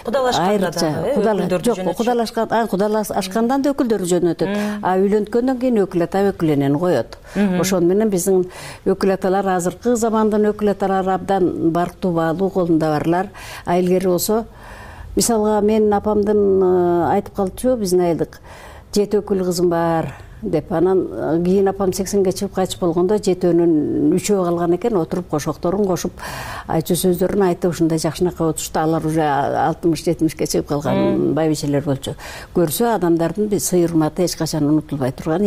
кудалашкандан да өкүлдөр жөнөтөт, а үйлөнткөндөн кийин өкүл ата өкүленени коет. Ошону менен биздин өкүл аталар, азыркы замандын өкүл аталары абдан барктуу, баалуу, колунда барлар. Айылгери болсо, мисалга менин апамдын айтып калчу, биздин айылдык 7 өкүл кызым бар деп. Анан кийин апам 80ге чыгып кайтып болгондо 7өнүн 3өө калган экен, отуруп кошокторун кошуп айтчу сөздөрүн айтып ушундай жакшынакай отушту. Алар уже 60-70ке чыгып калган байбичелер болчу. Көрсө адамдардын сый урматы эч качан унутулбай турган,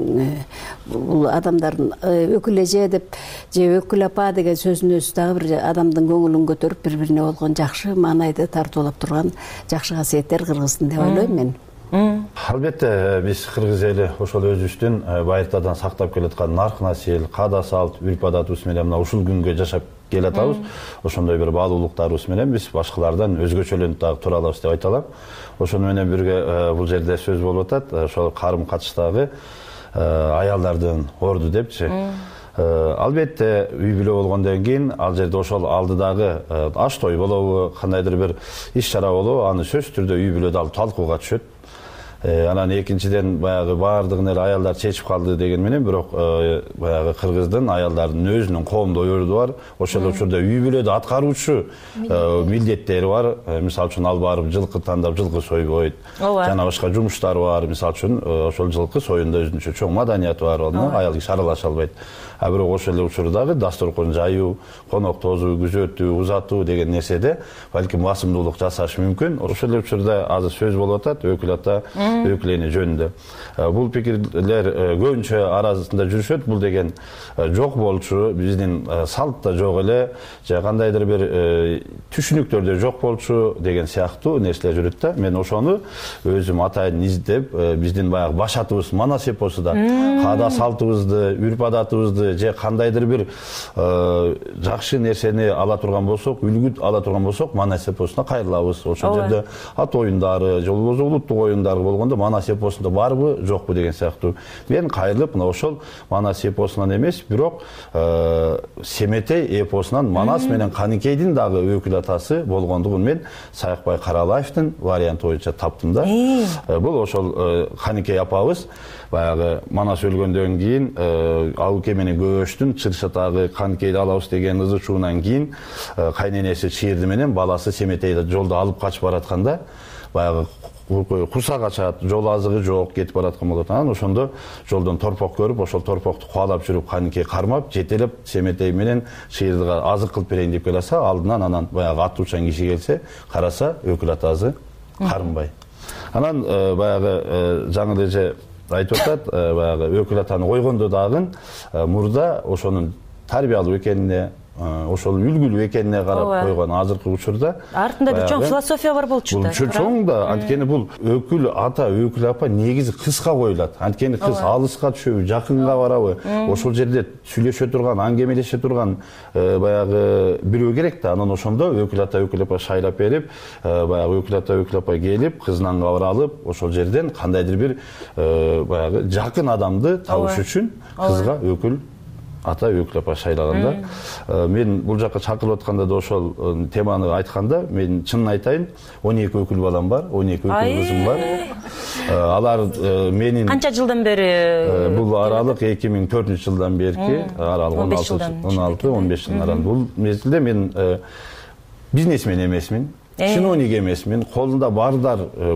бул адамдардын өкүл эже деп же өкүл апа деген сөзүнүн өзү дагы бир адамдын көңүлүн көтөрүп, бири-бирине болгон жакшы маанайды тартуулап турган жакшы касиеттер кыргыздын деп ойлойм мен. Албетте биз кыргыз эли ошол өзүбүздүн байыртадан сактап келаткан нарк насил, каада салт, үрп адатыбыз менен мына ушул күнгө жашап келатабыз. Ошондой бир баалуулуктарыбыз менен биз башкалардан өзгөчөлөнүп дагы тура алабыз деп айта алам. Ошону менен бирге бул жерде сөз болуп атат, ошол карым катыштагы аялдардын орду депчи. Албетте үй бүлө болгондон кийин ал жерде ошол алдыдагы аш той болобу, кандайдыр бир иш чара болобу, аны сөзсүз түрдө үй бүлөдө алып талкууга түшөт. Анан экинчиден баягы баардыгын эле аялдар чечип калды деген менен, бирок баягы кыргыздын аялдардын өзүнүн коомдоо орду бар. Ошол учурда үй бүлөдө аткаруучу милдеттери бар. Мисалы үчүн ал барып жылкы тандап жылкы сойбойт. Жана башка жумуштары бар. Мисалы үчүн ошол жылкы союнда өзүнчө чоң маданияты бар. Аял киши аралаша албайт. А бирок ошол эле учурдагы дасторкон жайуу, конок тозуу, күзөтүү, узатуу деген нерседе балким басымдуулук жасаш мүмкүн. Ошол эле учурда азыр сөз болуп атат өкүл ата өкүлени жөнүндө. Бул пикирлер көбүнчө арасында жүрүшөт. Бул деген жок болчу, биздин салтта жок эле, же кандайдыр бир түшүнүктөрдө жок болчу деген сыяктуу нерселер жүрөт да. Мен ошону өзүм атайын издеп, биздин баягы баш атыбыз Манас эпосунда каада салтыбызды, үрп адатыбызды же кандайдыр бир жакшы нерсени ала турган болсок, үлгү ала турган болсок, Манас эпосуна кайрылабыз. Ошол жерде ат оюндары, же болбосо улуттук оюндар болгон болгондо Манас эпосунда барбы, жокпу деген сыяктуу. Мен кайрылып мына ошол Манас эпосунан эмес, бирок Семетей эпосунан Манас менен Каникейдин дагы өкүл атасы болгондугун мен Саякбай Каралаевдин варианты боюнча таптым да. Бул ошол Каникей апабыз баягы Манас өлгөндөн кийин Алуке менен Көбөштүн Чыршатагы Каникейди алабыз деген ызы чуунан кийин кайненеси Чийирди менен баласы Семетейди жолдо алып качып баратканда баягы курсак ачат, жол азыгы жок, кетип бараткан болот. Анан ошондо жолдон торпок көрүп, ошол торпокту кубалап жүрүп Каникей кармап, жетелеп Семетей менен Чийирдига азык кылып берейин деп келсе, алдынан анан баягы ат учан киши келсе, караса өкүл атасы карынбай. Анан баягы жаңы эже айтып атат, баягы өкүл атаны койгондо дагы мурда ошонун тарбиялуу экенине, ошол үлгүлүү экенине карап койгон азыркы учурда артында бир чоң философия бар болчу да. Чоң да, анткени бул өкүл ата, өкүл апа негизи кызга коюлат. Анткени кыз алыска түшөбү, жакынга барабы, ошол жерде сүйлөшө турган, аңгемелеше турган баягы бирөө керек да. Анан ошондо өкүл ата, өкүл апа шайлап берип, баягы өкүл ата, өкүл апа келип, кызынан кабар алып, ошол жерден кандайдыр бир баягы жакын адамды табыш үчүн кызга өкүл ата, өкүл апа шайлаганда. Мен бул жакка чакырып атканда да ошол теманы айтканда, мен чынын айтайын, 12 өкүл балам бар, 12 өкүл кызым бар. Алар менин канча жылдан бери? Бул аралык 2004-жылдан берки, аралык 16-15 жылдан аралык. Бул мезгилде мен бизнесмен эмесмин, чиновник эмесмин, колунда бардар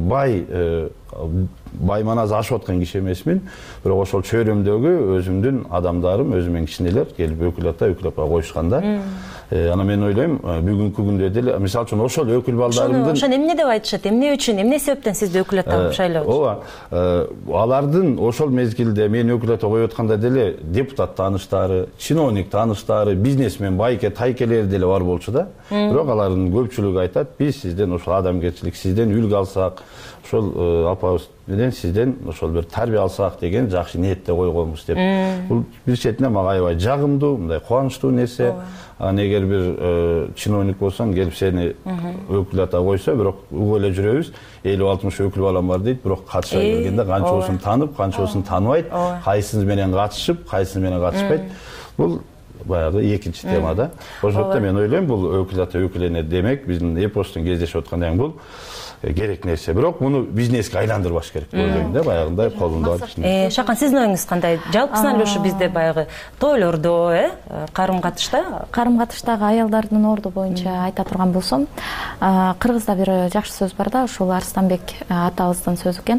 бай маназ ашып аткан киши эмесмин. Бирок ошол чөйрөмдөгү өзүмдүн адамдарым, өзүмдүн кичинелер келип өкүл ата, өкүл апа коюшканда. Анан мен ойлойм, бүгүнкү күндө деле, мисалы үчүн ошол өкүл балдарымдын ошон эмне деп айтышат? Эмне үчүн, эмне себептен сизди өкүл ата кылып шайлап? Ооба. Алардын ошол мезгилде мен өкүл ата коюп атканда деле депутат тааныштары, чиновник тааныштары, бизнесмен, байке, тайкелер деле бар болчу да. Бирок алардын көпчүлүгү айтат, биз сизден ошол адамгерчилик, сизден үлгү алсак, ошол апабыз менен сизден ошол бир тарбия алсак деген жакшы ниетте койгонбуз деп. Бул бир четинен мага аябай жагымдуу, мындай кубанычтуу нерсе. Анан эгер бир чиновник болсоң, келип сени өкүл ата койсо, бирок угуп эле жүрөбүз. 50-60 өкүл балам бар дейт, бирок катышпай келгенде канчосун танып, канчосун тааныбайт, кайсысы менен катышып, кайсысы менен катышпайт. Бул баягы экинчи тема да. Ошондо мен ойлойм, бул өкүл ата, өкүл эне демек биздин эпостун кездешип аткандан кийин бул керек нерсе. Бирок муну бизнеске айландырбаш керек деп ойлойм да, баягындай колунда бар кичине. Шакан, сиздин оюңуз кандай? Жалпысынан эле ушу бизде баягы тойлордо, карым-катыштагы аялдардын орду боюнча айта турган болсом, кыргызда бир жакшы сөз бар да, ушул Арстанбек атабыздын сөзү экен.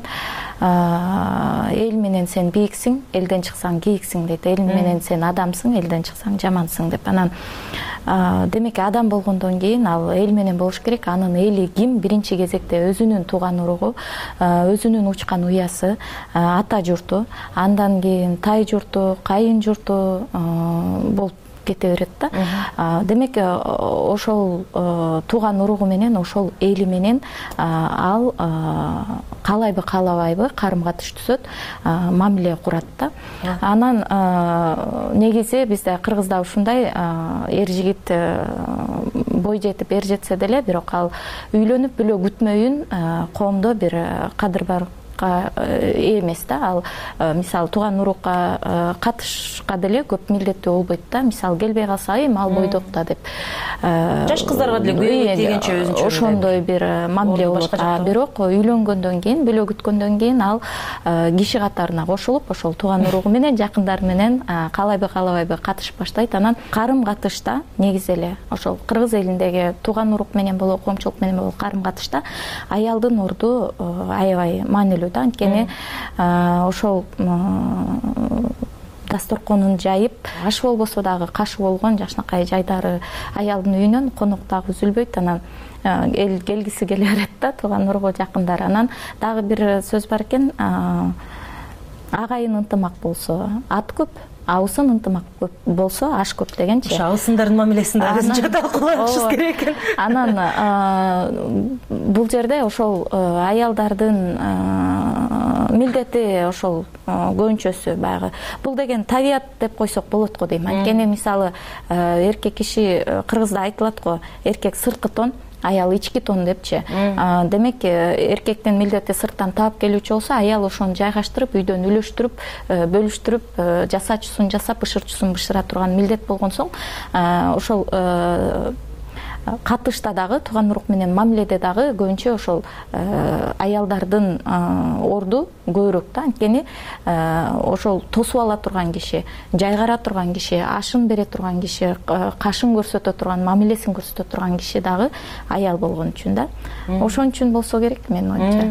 Эл менен сен бийиксиң, элден чыксаң кийиксиң дейт. Эл менен сен адамсың, элден чыксаң жамансың деп. Анан демек адам болгондон кийин ал эл менен болуш керек. Анын эли ким? Биринчи кезекте өзүнүн тууган уругу, өзүнүн учкан уясы, ата журту, андан кийин тай журту, кайын журту болуп кете берет да. Демек ошол тууган уругу менен, ошол эли менен ал каалайбы каалабайбы карым-катыш түзөт, мамиле курат да. Анан негизи бизде Кыргызда ушундай эр жигит бой жетип эр жетсе деле, бирок ал үйлөнүп бөлө күтмөйүн коомдо бир кадыр бар эмес да. Ал мисалы тууган урукка катышка деле көп милдеттүү болбойт да. Мисалы келбей калса, айым ал бойдок да деп. Жаш кыздарга деле көйгөй дегенче өзүнчө ошондой бир мамиле болот. Бирок үйлөнгөндөн кийин, бөлө күткөндөн кийин ал киши катарына кошулуп, ошол тууган уругу менен, жакындары менен каалайбы каалабайбы катышып баштайт. Анан карым-катышта негизи эле ошол кыргыз элиндеги тууган урук менен болобу, коомчулук менен болобу карым-катышта аялдын орду аябай маанилүү. Анткени ошол дасторконун жайып, аш болбосо дагы кашы болгон жакшынакай жайдары аялдын үйүнөн конок дагы үзүлбөйт. Анан эл келгиси келе берет да, тууган уругу, жакындары. Анан дагы бир сөз бар экен, агайын ынтымак болсо ат көп, абысын ынтымак көп болсо аш көп дегенчи. Ошо абысындардын мамилесин дагы өзүнчө талкуулашыбыз керек экен. Анан бул жерде ошол аялдардын милдети ошол көбүнчөсү баягы бул деген табият деп койсок болот го дейм. Анткени мисалы эркек киши, Кыргызда айтылат го, эркек сырткы тон, аял ички тон депчи. Демек эркектин милдети сырттан таап келүүчү болсо, аял ошону жайгаштырып, үйдөн үлөштүрүп, бөлүштүрүп, жасачусун жасап, бышырчусун бышыра турган милдет болгон соң, ошол катышта дагы, тууган урук менен мамиледе дагы көбүнчө ошол аялдардын орду көбүрөөк да. Анткени ошол тосуп ала турган киши, жайгара турган киши, ашын бере турган киши, кашын көрсөтө турган, мамилесин көрсөтө турган киши дагы аял болгон үчүн да. Ошон үчүн болсо керек менин оюмча.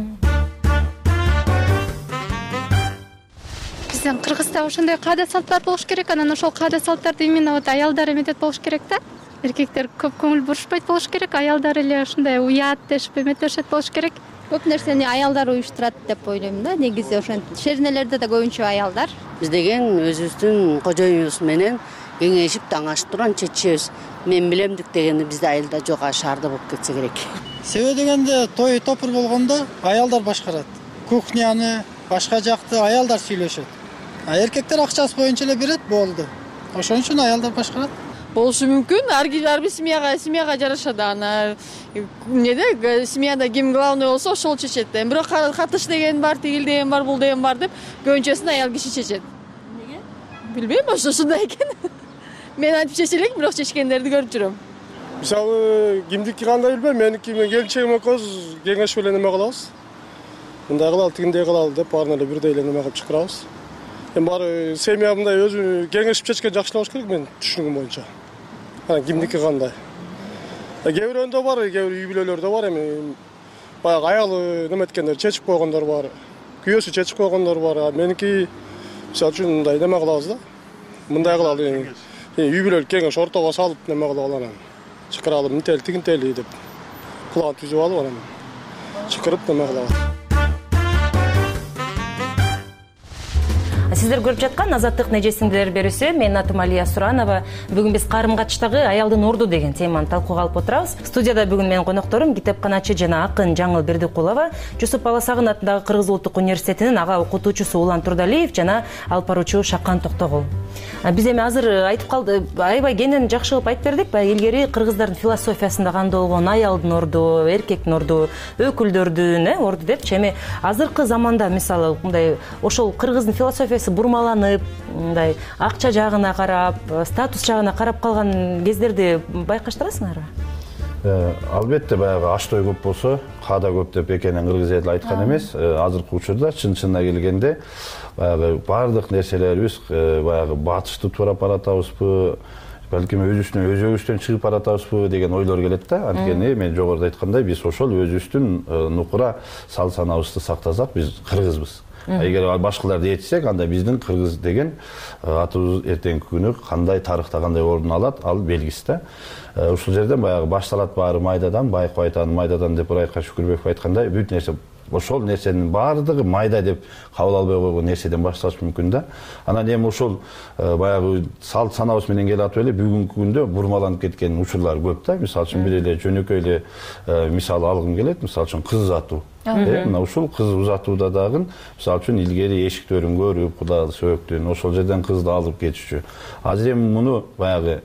Биздин Кыргызда ошондой каада салттар болуш керек, анан ошол каада салттарды именно вот аялдар эметет болуш керек да. Эркектер көп көңүл бурушпайт болуш керек, аялдар эле ушундай уяттешип эметешет болуш керек. Көп нерсени аялдар уюштурат деп ойлойм да. Негизи ошентип шернелерде да көбүнчө аялдар. Биз деген өзүбүздүн кожоюбуз менен кеңешип таңашып турган чечебиз. Мен билемдик дегенди бизде айылда жок, шаарда болуп кетсе керек. Себеби дегенде той топур болгондо аялдар башкарат. Кухняны, башка жакты аялдар сүйлөшөт. Эркектер акчасы боюнча эле берет, болду. Ошон үчүн аялдар башкарат. Болушу мүмкүн. Ар бир семьяга жараша да. Ана эмнеде семьяда ким главный болсо ошол чечет. Бирок катыш деген бар, тигил деген бар, бул деген бар деп көбүнчөсүн аял киши чечет. Эмнеге? Билбейм, ошондой экен. Мен айтып чече элек, бирок чечкендерди көрүп жүрөм. Мисалы, кимдики кандай билбейм, меники мен келинчегим экөөбүз кеңешип эле неме кылабыз. Мындай кылалы, тигиндей кылалы деп баарына эле бирдей эле неме кылып чакырабыз. Баары семья мындай өзү кеңешип чечкен жакшы болуш керек, менин түшүнүгүм боюнча. Кимдики кандай? Кээ бирөөндө бар, кээ бир үй бүлөлөрдө бар, эми баягы аялы неметкендер чечип койгондор бар. Күйөөсү чечип койгондор бар. Меники мисалы үчүн мындай неме кылабыз да. Мындай кылалы. Үй бүлөлүк кеңеш ортого салып неме кылып алам. Чакыралып, мынтели тигинтели деп. План түзүп алып анан чакырып неме кылабыз. Сиздер көрүп жаткан Азаттык нежесиндилер берүүсү. Менин атым Алия Суранова. Бүгүн биз карым катыштагы аялдын орду деген теманы талкууга алып отурабыз. Студияда бүгүн менин конокторум китепканачы жана акын Жаңыл Бердикулова, Жусуп Баласагын атындагы Кыргыз Улуттук университетинин ага окутуучусу Улан Турдалиев жана алып баруучу Шакан Токтогул. Биз эми азыр айтып калды, аябай кенен жакшы кылып айтып бердик. Баягы илгери кыргыздардын философиясында кандай болгон аялдын орду, эркектин орду, өкүлдөрдүн орду депчи. Эми азыркы заманда мисалы мындай ошол кыргыздын философиясы бурмаланып, мындай акча жагына карап, статус жагына карап калган кездерди байкаштырасыңарбы? Албетте, баягы аштой көп болсо, каада көп деп экенин кыргыз эли айткан эмес. Азыркы учурда чын-чынына келгенде баягы бардык нерселерибиз баягы батышты туурап баратабызбы, балким өзүбүздөн чыгып баратабызбы деген ойлор келет да. Анткени мен жогоруда айткандай, биз ошол өзүбүздүн нукура сал-санабызды сактасак, биз кыргызбыз. Эгер башкаларды ээрчисек, анда биздин кыргыз деген атыбыз эртеңки күнү кандай тарыхта кандай ордун алат, ал белгисиз да. Ушул жерден баягы башталат баары майдадан, байкы айтан майдадан деп Ырайка Шүкүрбеков айткандай, бүт нерсе ошол нерсенин баардыгы майда деп кабыл албай койгон нерседен башталышы мүмкүн да. Анан эми ошол баягы салт санабыз менен келатып эле бүгүнкү күндө бурмаланып кеткен учурлар көп да. Мисалы үчүн бир эле жөнөкөй эле мисал алгым келет. Мисалы үчүн кыз узатуу. Мына ушул кыз узатууда дагы мисалы үчүн илгери эшиктерин көрүп, Кудай сөктүн, ошол жерден кызды алып кетишчү. Азыр эми муну баягы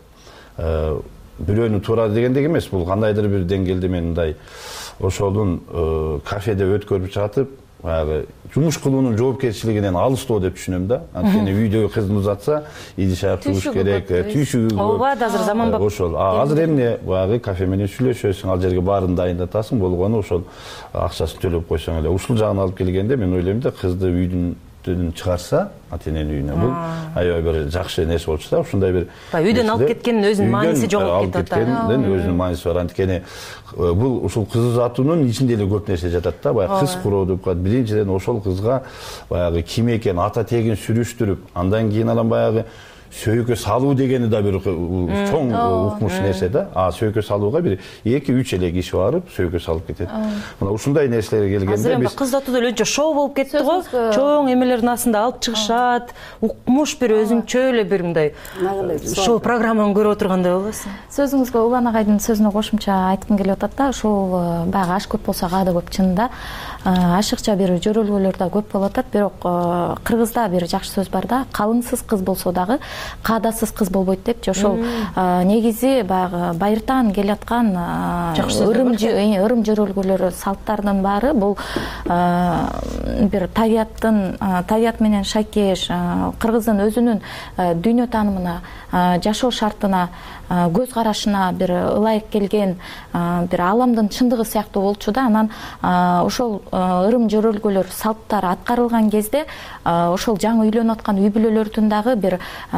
бирөөнү туура дегендек эмес, бул кандайдыр бир деңгээлде мен мындай ошолдун кафеде өткөрүп жатып, баягы жумуш кылуунун жоопкерчилигинен алыстоо деп түшүнөм да. Анткени үйдөгү кыздын узатса, иди шаяк жууш керек, түйшүгү көп. Ооба, азыр заманбап. Ошол. Азыр эмне баягы кафе менен сүйлөшөсүң, ал жерге баарын дайындатасың, болгону ошол акчасын төлөп койсоң эле. Ушул жагын алып келгенде мен ойлойм да, кызды үйдүн чыгарса, ата-эненин үйүнө, бул аябай бир жакшы нерсе болчу да. Ушундай бир үйдөн алып кеткендин өзүнүн мааниси жоголуп кетип атат. Кеткендин өзүнүн мааниси бар. Анткени бул ушул кыз узатуунун ичинде эле көп нерсе жатат да. Баягы кыз куроо деп коет. Биринчиден ошол кызга баягы ким экен, ата тегин сүрүштүрүп, андан кийин анан баягы сөйкө салуу дегени да бир чоң укмуш нерсе да. Сөйкө салууга бир 2-3 эле киши барып сөйкө салып кетет. Мына ушундай нерселерге келгенде азыр эми кыз узатууда эле шоу болуп кетти го. Чоң эмелердин астында алып чыгышат, укмуш бир өзүнчө эле бир мындай шоу программаны көрүп отургандай болосуң. Сөзүңүзгө Улан агайдын сөзүнө кошумча айткым келип атат да, ошол баягы аш көп болсо каада көп чынында. ашыкча бир жөрөлгөлөр да көп болуп атат. Бирок кыргызда бир жакшы сөз бар да, калыңсыз кыз болсо дагы каадасыз кыз болбойт депчи. Ошол негизи баягы байыртан келаткан ырым жөрөлгөлөр, салттардын баары бул бир табият менен шайкеш, кыргыздын өзүнүн дүйнө таанымына, жашоо шартына, көз карашына бир ылайык келген бир аламдын чындыгы сыяктуу болчу да. Анан ошол ырым жөрөлгөлөр, салттар аткарылган кезде ошол жаңы үйлөнүп аткан үй бүлөлөрдүн дагы бир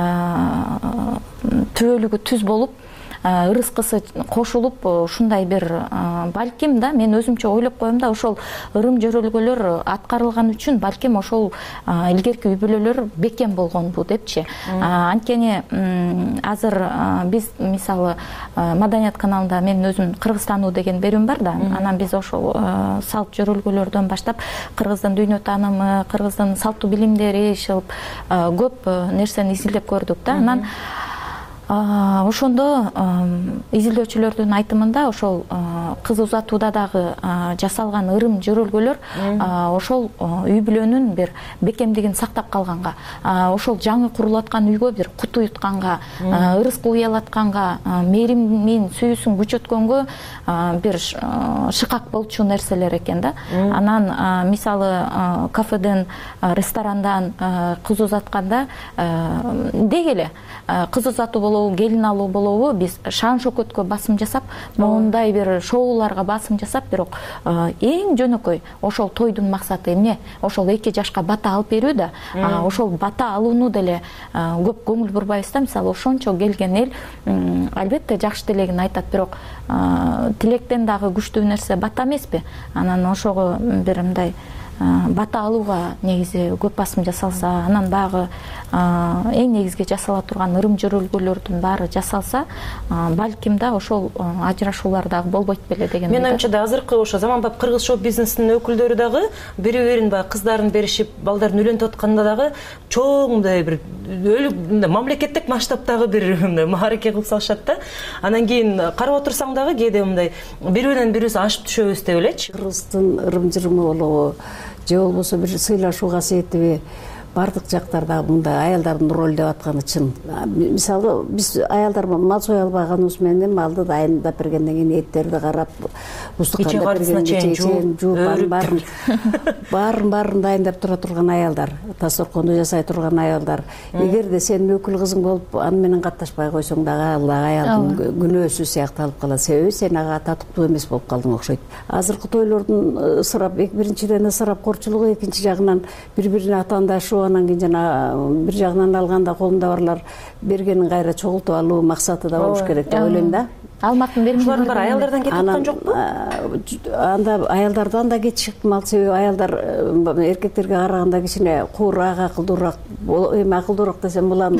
түбөлүгү түз болуп, ырыскысы кошулуп, ушундай бир балким да, мен өзүмчө ойлоп коем да, ошол ырым жөрөлгөлөр аткарылган үчүн балким ошол илгерки үй бүлөлөр бекем болгонбу депчи. Анткени азыр биз мисалы Маданият каналында мен өзүм Кыргызстануу деген берүүм бар да, анан биз ошол салт жөрөлгөлөрдөн баштап кыргыздын дүйнө таанымы, кыргыздын салттуу билимдери көп нерсени изилдеп көрдүк да. Анан ошондо изилдөөчүлөрдүн айтымында ошол кыз узатууда дагы жасалган ырым жөрөлгөлөр ошол үй бүлөнүн бир бекемдигин сактап калганга, ошол жаңы курулуп аткан үйгө бир кут уютканга, ырыскы уялатканга, мээримин сүйүүсүн күчөткөнгө бир шыкак болчу нерселер экен да. Анан мисалы кафеден, ресторандан кыз узатканда деги эле кыз узатуу болобу, келин алуу болобу, биз шан шөкөткө басым жасап, моундай бир шоуларга басым жасап, бирок эң жөнөкөй ошол тойдун максаты эмне? Ошол 2 жашка бата алып берүү да. Ошол бата алууну деле көп көңүл бурбайбыз да. Мисалы ошончо келген эл албетте жакшы тилегин айтат, бирок тилектен дагы күчтүү нерсе бата эмеспи? Анан ошого бир мындай бата алууга негизи көп басым жасалса, анан багы эң негизги жасала турган ырым жөрөлгөлөрдүн баары жасалса, балким да ошол ажырашуулар дагы болбойт беле деген. Мен оюмча да азыркы ошо заманбап кыргыз шоу бизнесинин өкүлдөрү дагы бири-бирин баягы кыздарын беришип, балдарын үйлөнтүп атканда дагы чоң мындай бир мамлекеттик масштабтагы бир маареке кылып салышат да. Анан кийин карап отурсаң дагы кээде мындай бири-биринен бирибиз ашып түшөбүз деп элечи. Кыргыздын ырым-жырымы болобу, же болбосо бир сыйлашуу касиетиби, бардык жактарда мындай аялдардын роль деп атканы чын. Мисалы биз аялдар мал сое албаганыбыз менен малды дайындап бергенден кийин эттерди карап, устукандап бергенден кийин жууп баарын дайындап тура турган аялдар, дасторконду жасай турган аялдар. Эгерде сен өкүл кызың болуп аны менен катташпай койсоң дагы ал аялдын күнөөсү сыякталып калат. Себеби сен ага татыктуу эмес болуп калдың окшойт. Азыркы тойлордун ысырап, биринчиден ысырап корчулугу, экинчи жагынан бири-бирине атаандашуу, анан кийин жана бир жагынан алганда колунда барлар бергенин кайра чогултуп алуу максаты да болуш керек деп ойлойм да. Алмактын бермеген Ушулардын баары аялдардан кетип аткан жокпу? Анда аялдардан да кетишик мал, себеби аялдар эркектерге караганда кичине куураак, акылдуураак, эми акылдуураак десем булам.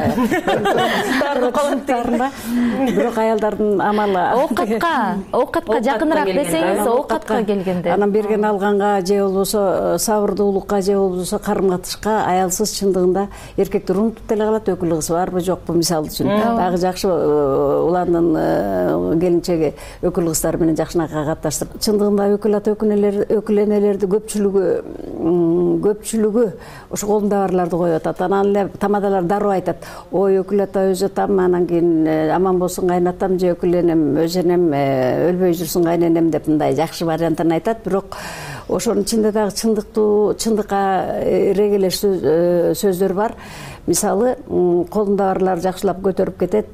Бирок аялдардын амалы оокатка жакыныраак десеңиз, оокатка келгенде. Анан берген алганга же болбосо сабырдуулукка же болбосо карым-катышка аялсыз чындыгында эркектер унутуп деле калат, өкүл кыз барбы жокпу мисалы үчүн. Дагы жакшы уландын келинчеги өкүл кыздар менен жакшынакай катташтырып, чындыгында өкүл ата өкүл энелерди көпчүлүгү ошо колунда барларды коюп атат. Анан эле тамадалар дароо айтат: ой өкүл ата өз атам, анан кийин аман болсун кайнатам же өкүл энем өз энем өлбөй жүрсүн кайненем деп мындай жакшы вариантын айтат. Бирок ошонун ичинде дагы чындыкка эрегелеш сөздөр бар. Мисалы колунда барлар жакшылап көтөрүп кетет,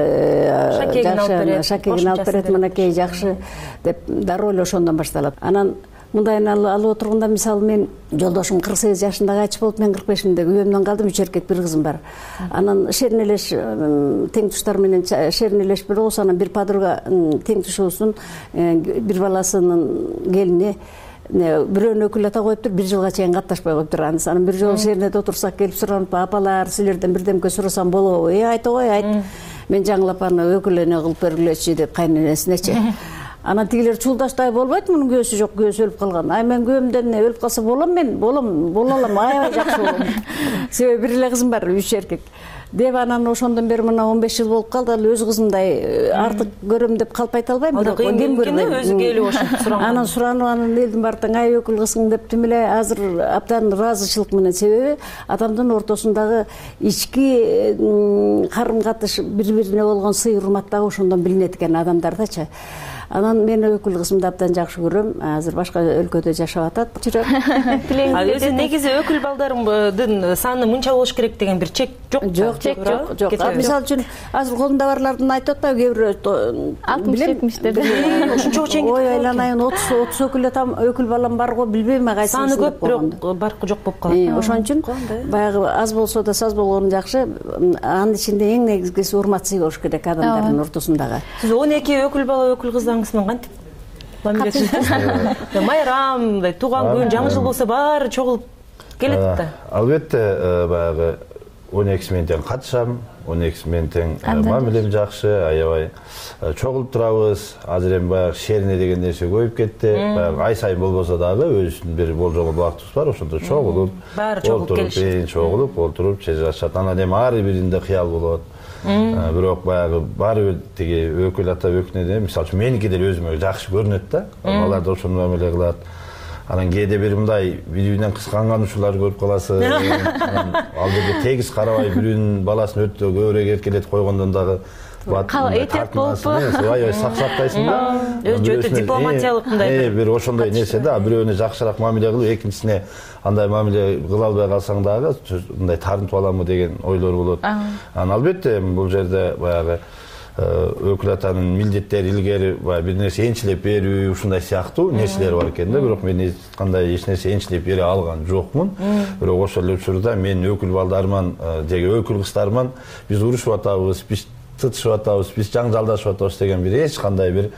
шакегин алып берет, мынакей жакшы деп дароо эле ошондон башталат. Анан мындайын алып отурганда, мисалы мен жолдошум 48 жашында кайтыш болуп, мен 45-имде күйөөмдөн калдым, 3 эркек 1 кызым бар. Анан шеринелеш тең туштар менен шеринелеш болобуз. Анан бир подруга тең тушубуздун бир баласынын келини бирөөнү өкүл ата коюптур, 1 жылга чейин катташпай коюптур. Анан бир жолу шеринеде отурсак келип суранып: апалар, силерден бирдемке сурасам болобу? Айта кой, айт. Мен жаңылап аны өкүл эне кылып бергилечи деп кайненесинечи. Анан тигилер чулдаштай болбойт, мунун күйөөсү жок, күйөөсү өлүп калган. Мен күйөөмдөн өлүп калса болом, мен бола алам, аябай жакшы болом. Себеби бир эле кызым бар, 3 эркек. Деп анан ошондон бери мына 15 жыл болуп калды, ал өз кызымдай артык көрөм деп калп айта албайм, бирок ким көрбөйм. Өзү келип ошентип суранган. Анан суранып, анан элдин бартан ай өкүл кылсың дептим эле. Азыр абдан ыраазычылык менен, себеби адамдын ортосундагы ички карым-катыш, бири-бирине болгон сый урмат дагы ошондон билинет экен адамдардачы. Анан мен өкүл кызымды абдан жакшы көрөм. Азыр башка өлкөдө жашап атат. Өзү негизи өкүл балдардын саны мынча болуш керек деген бир чек жок. Жок. Мисалы үчүн азыр колунда барлардын айтып атпайбы, кээ бирөө 60-70 ошончо чейин. Ой, айланайын 30 өкүл балам бар го, билбейм кайсысын. Саны көп, бирок баркы жок болуп калат. Ошон үчүн баягы аз болсо да саз болгону жакшы. Анын ичинде эң негизгиси урмат сый болуш керек адамдардын ортосундагы. Сиз 12 өкүл бала, өкүл кыздардыңызбы кантип? Майрам, мындай тууган күн, жаңы жыл болсо баары чогулуп келет да. Албетте, баягы 12 менен тең катышам, 12 менен тең мамилем жакшы, аябай чогулуп турабыз. Азыр эми баягы шерине деген нерсе көбөйүп кетти. Баягы ай сайын болбосо дагы өзүнүн бир болжогон убактыбыз бар, ошондо чогулуп, чогулуп, отуруп чечишат. Анан эми ар биринде кыял болот. Бирок баягы баары бир тиги өкүл ата өкүнөдө, мисалы үчүн меники деле өзүмө жакшы көрүнөт да. Алар да ошондой мамиле кылат. Анан кээде бир мындай бири-биринен кысканган учурлар көрүп каласыз. Ал жерде тегиз карабай бирөөнүн баласын өтө көбүрөөк эркелетип койгондон дагы этеп болупу, аябай сактайсың да. Өтө дипломатиялык мындай бир ошондой нерсе да, бирөөнө жакшыраак мамиле кылып, экинчисине андай мамиле кыла албай калсаң дагы мындай тартынып аламбы деген ойлор болот. Анан албетте бул жерде баягы өкүл атанын милдеттери илгери бир нерсе энчилеп берүү, ушундай сыяктуу нерселер бар экен да, бирок мен кандай эч нерсе энчилеп бере алган жокмун. Бирок ошол эле учурда мен өкүл балдарыман же өкүл кыздарыман биз урушуп атабыз, биз тытышып атабыз, биз жаңжалдашып атабыз деген бир эч кандай бир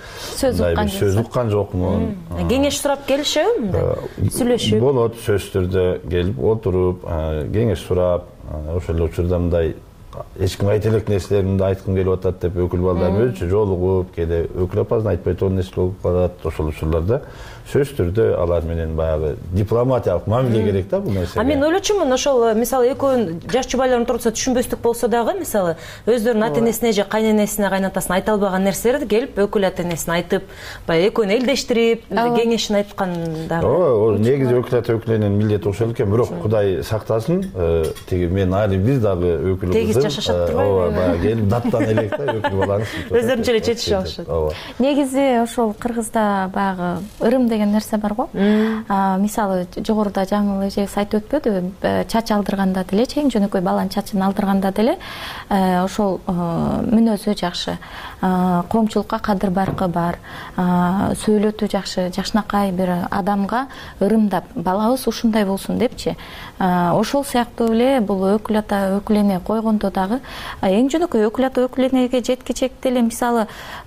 сөз уккан жокмун. Кеңеш сурап келишеби мындай? Сүйлөшүп. Болот, сөзсүз түрдө келип отуруп, кеңеш сурап, ошол эле учурда мындай эч ким айта элек нерселеримди айткым келип атат деп өкүл балдарым өзүчө жолугуп, кээде өкүл апасын айтпай тоон нерсе болуп калат. Ошол учурларда сөзсүз түрдө алар менен баягы дипломатиялык мамиле керек да бул нерсе. Мен ойлочумун, ошол мисалы экөөнүн жаш жубайлардын ортосунда түшүнбөстүк болсо дагы, мисалы өздөрүнүн ата-энесине же кайненесине, кайнатасына айта албаган нерселерди келип өкүл ата-энесине айтып, баягы экөөнү элдештирип, кеңешин айткан дагы. Ооба, негизи өкүл ата өкүлүнүн милдети ошол экен, бирок Кудай сактасын, тиги мен али бир дагы өкүл тегиз жашашат турбайбы? Ооба, баягы келип даттан элек да өкүл баланы өздөрүнчө эле чечишип алышат. Негизи ошол Кыргызда баягы ырым деген нерсе бар го. Мисалы жогоруда жаңы эжебиз айтып өтпөдүбү, чач алдырганда деле, эң жөнөкөй баланын чачын алдырганда деле ошол мүнөзү жакшы, коомчулукка кадыр баркы бар, сүйлөтүү жакшы, жакшынакай бир адамга ырымдап, балабыз ушундай болсун депчи. Ошол сыяктуу эле бул өкүл ата өкүлене койгондо дагы эң жөнөкөй өкүл ата өкүленеге жеткичек деле, мисалы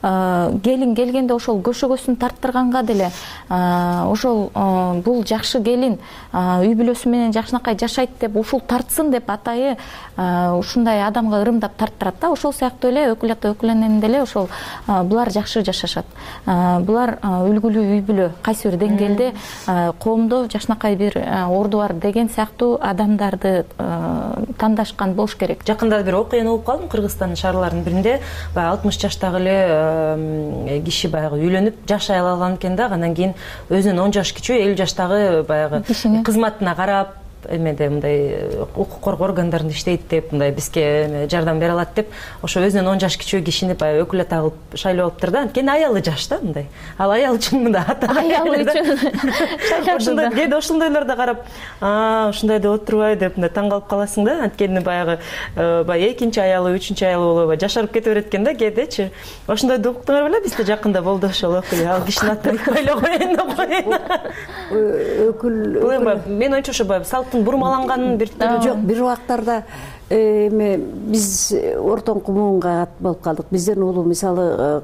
келин келгенде ошол көшөгөсүн тарттырганга деле ошол бул жакшы келин үй бүлөсү менен жакшынакай жашайт деп ушул тартсын деп атайы ушундай адамга ырымдап тарттырат да. Ошол сыяктуу эле өкүл ата өкүленен деле ошол булар жакшы жашашат. Булар үлгүлүү үй бүлө, кайсы бир деңгээлде коомдо жакшынакай бир орду бар деген сыяктуу адамдарды тандашкан болуш керек. Жакында бир окуя болуп калдым Кыргызстандын шаарларынын биринде, баягы 60 жаштагы эле киши баягы үйлөнүп жашай алган экен да, анан кийин өзүнөн 10 жаш кичүү 50 жаштагы баягы кызматына карап эмеде мындай укук коргоо органдарында иштейт деп, мындай бизге жардам бере алат деп, ошо өзүнөн 10 жаш кичүү кишини баягы өкүл ата кылып шайлап алыптыр да. Анткени аялы жаш да мындай. Ал аял үчүн мындай ата аялы үчүн ошондой кээде ошондойлорду карап, ушундай деп отурбай деп мындай таң калып каласың да. Анткени баягы баягы экинчи аялы, үчүнчү аялы болуп жашарып кете берет экен да кээдечи. Ошондойду уктуңар беле, бизде жакында болду ошол окуя. Ал кишинин атын ойлой коеюн. Өкүл мен оюмча ошо баягы бурмаланганын бир түрү жок. Бир убактарда эме биз ортоңку муунга болуп калдык. Бизден улуу мисалы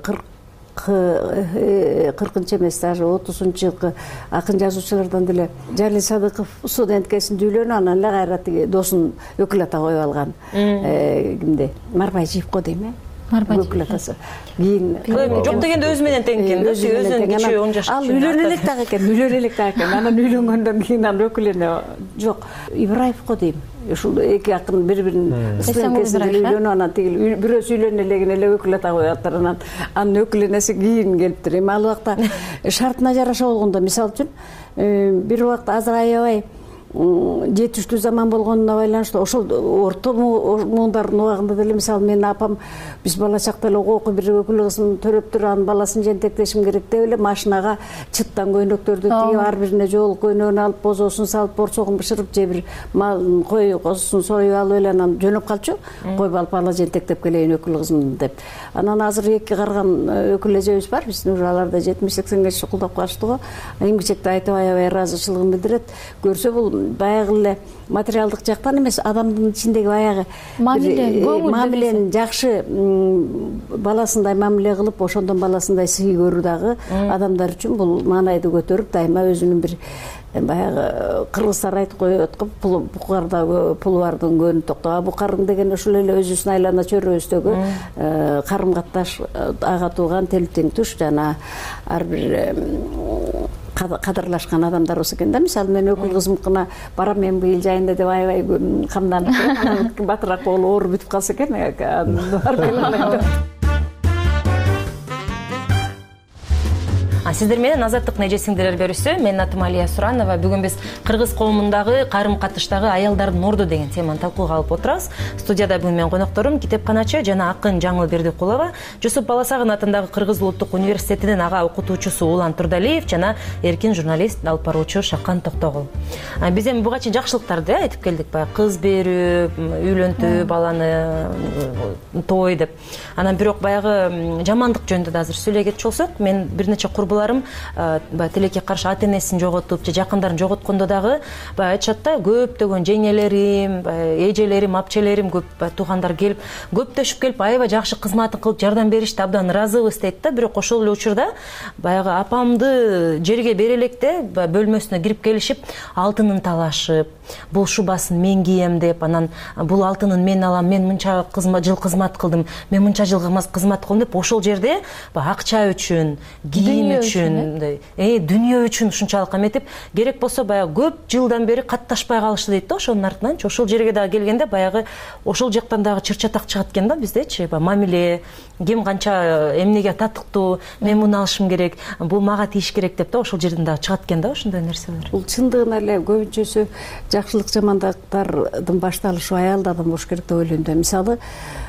40-чы эмес, даже 30-чу жылкы акын жазуучулардан деле Жалил Садыков студенткесин үйлөнүп, анан эле кайра тиги досун өкүл ата коюп алган. Кимди? Марбай Живко дейм өкүлатасы кийин жок дегенде өзү менен тең экен да, өзүнөн кичүү 10 жаш ал үйлөнө элек дагы экен анан үйлөнгөндөн кийин анан өкүлөнө жок Ибраев го дейм ушул эки акын бири бирин студенткесинде үйлөнүп анан тиги бирөөсү үйлөнө элегин эле өкүлата коюптыр анан анын өкүлөнөсү кийин келиптир. Эми ал убакта шартына жараша болгондо мисалы үчүн бир убакта азыр аябай жетиштүү заман болгонуна байланыштуу ошол орто муундардын убагында деле мисалы менин апам биз бала чакта эле окуй бир өкүл кызын төрөптүр анын баласын жентектешим керек деп эле машинага чыттан көйнөктөрдү тигип ар бирине жоолук көйнөгүн алып бозосун салып борсогун бышырып же бир мал кой козусун союп алып эле анан жөнөп калчу койуп алып бала жентектеп келейин өкүл кызым деп. Анан азыр эки карган өкүл эжебиз бар биздин уже алар да 70-80 чукулдап калышты го. Эмгичекте айтып аябай ыраазычылыгын билдирет. Көрсө бул баягы эле материалдык жактан эмес адамдын ичиндеги баягы мамилени жакшы баласындай мамиле кылып ошондон баласындай сый көрүү дагы адамдар үчүн бул маанайды көтөрүп дайыма өзүнүн бир баягы кыргыздар айтып коет го букарда пулу бардын көөнү токтоо. Букарың деген ошол эле өзүбүздүн айлана чөйрөбүздөгү карым катташ ага тууган тел тең туш жана ар бир кадырлашкан адамдарыбыз экен да. Мисалы мен өкүл кызымкына барам мен быйыл жайында деп аябай камданып батыраак болуп ооруп бүтүп калса экен. Сиздер менен Азаттык нежесиңдер берүүсү. Менин атым Алия Суранова. Бүгүн биз кыргыз коомундагы карым катыштагы аялдардын орду деген теманы талкууга алып отурабыз. Студияда бүгүн менин конокторум китепканачы жана акын Жаңыл Бердикулова, Жусуп Баласагын атындагы Кыргыз Улуттук университетинин ага окутуучусу Улан Турдалиев жана эркин журналист алып баруучу Шакан Токтогул. Биз эми буга чейин жакшылыктарды айтып келдик, баягы кыз берүү, үйлөнтүү, баланы той деп. Анан бирок баягы жамандык жөнүндө да азыр сүйлөй кетчү болсок, мен бир нече курбуларым тилекке каршы ата энесин жоготуп же жакындарын жоготкондо дагы айтышат да, көптөгөн жеңелерим, эжелерим, апчелерим, көп туугандар келип, көптөшүп келип, аябай жакшы кызматын кылып жардам беришти, абдан ыраазыбыз дейт да. Бирок ошол эле учурда баягы апамды жерге бере электе бөлмөсүнө кирип келишип, алтынын талашып, бул шубасын мен кийем деп, анан бул алтынын мен алам, мен мынча жыл кызмат кылдым, мен мынча жыл кызмат кылдым деп ошол жерде акча үчүн, кийим үчүн, дүнүйө үчүн ушунчалык эметип, керек болсо баягы көп жылдан бери катташпай калышты дейт да. Ошонун артынан ошол жерге дагы келгенде баягы ошол жактан дагы чыр-чатак чыгат экен да биздечи. Мамиле, ким канча эмнеге татыктуу, мен муну алышым керек, бул мага тийиш керек деп да ошол жерден дагы чыгат экен да ошондой нерселер. Бул чындыгында эле көбүнчөсү жакшылык жамандыктардын башталышы аялдардан болуш керек деп ойлойм да. Мисалы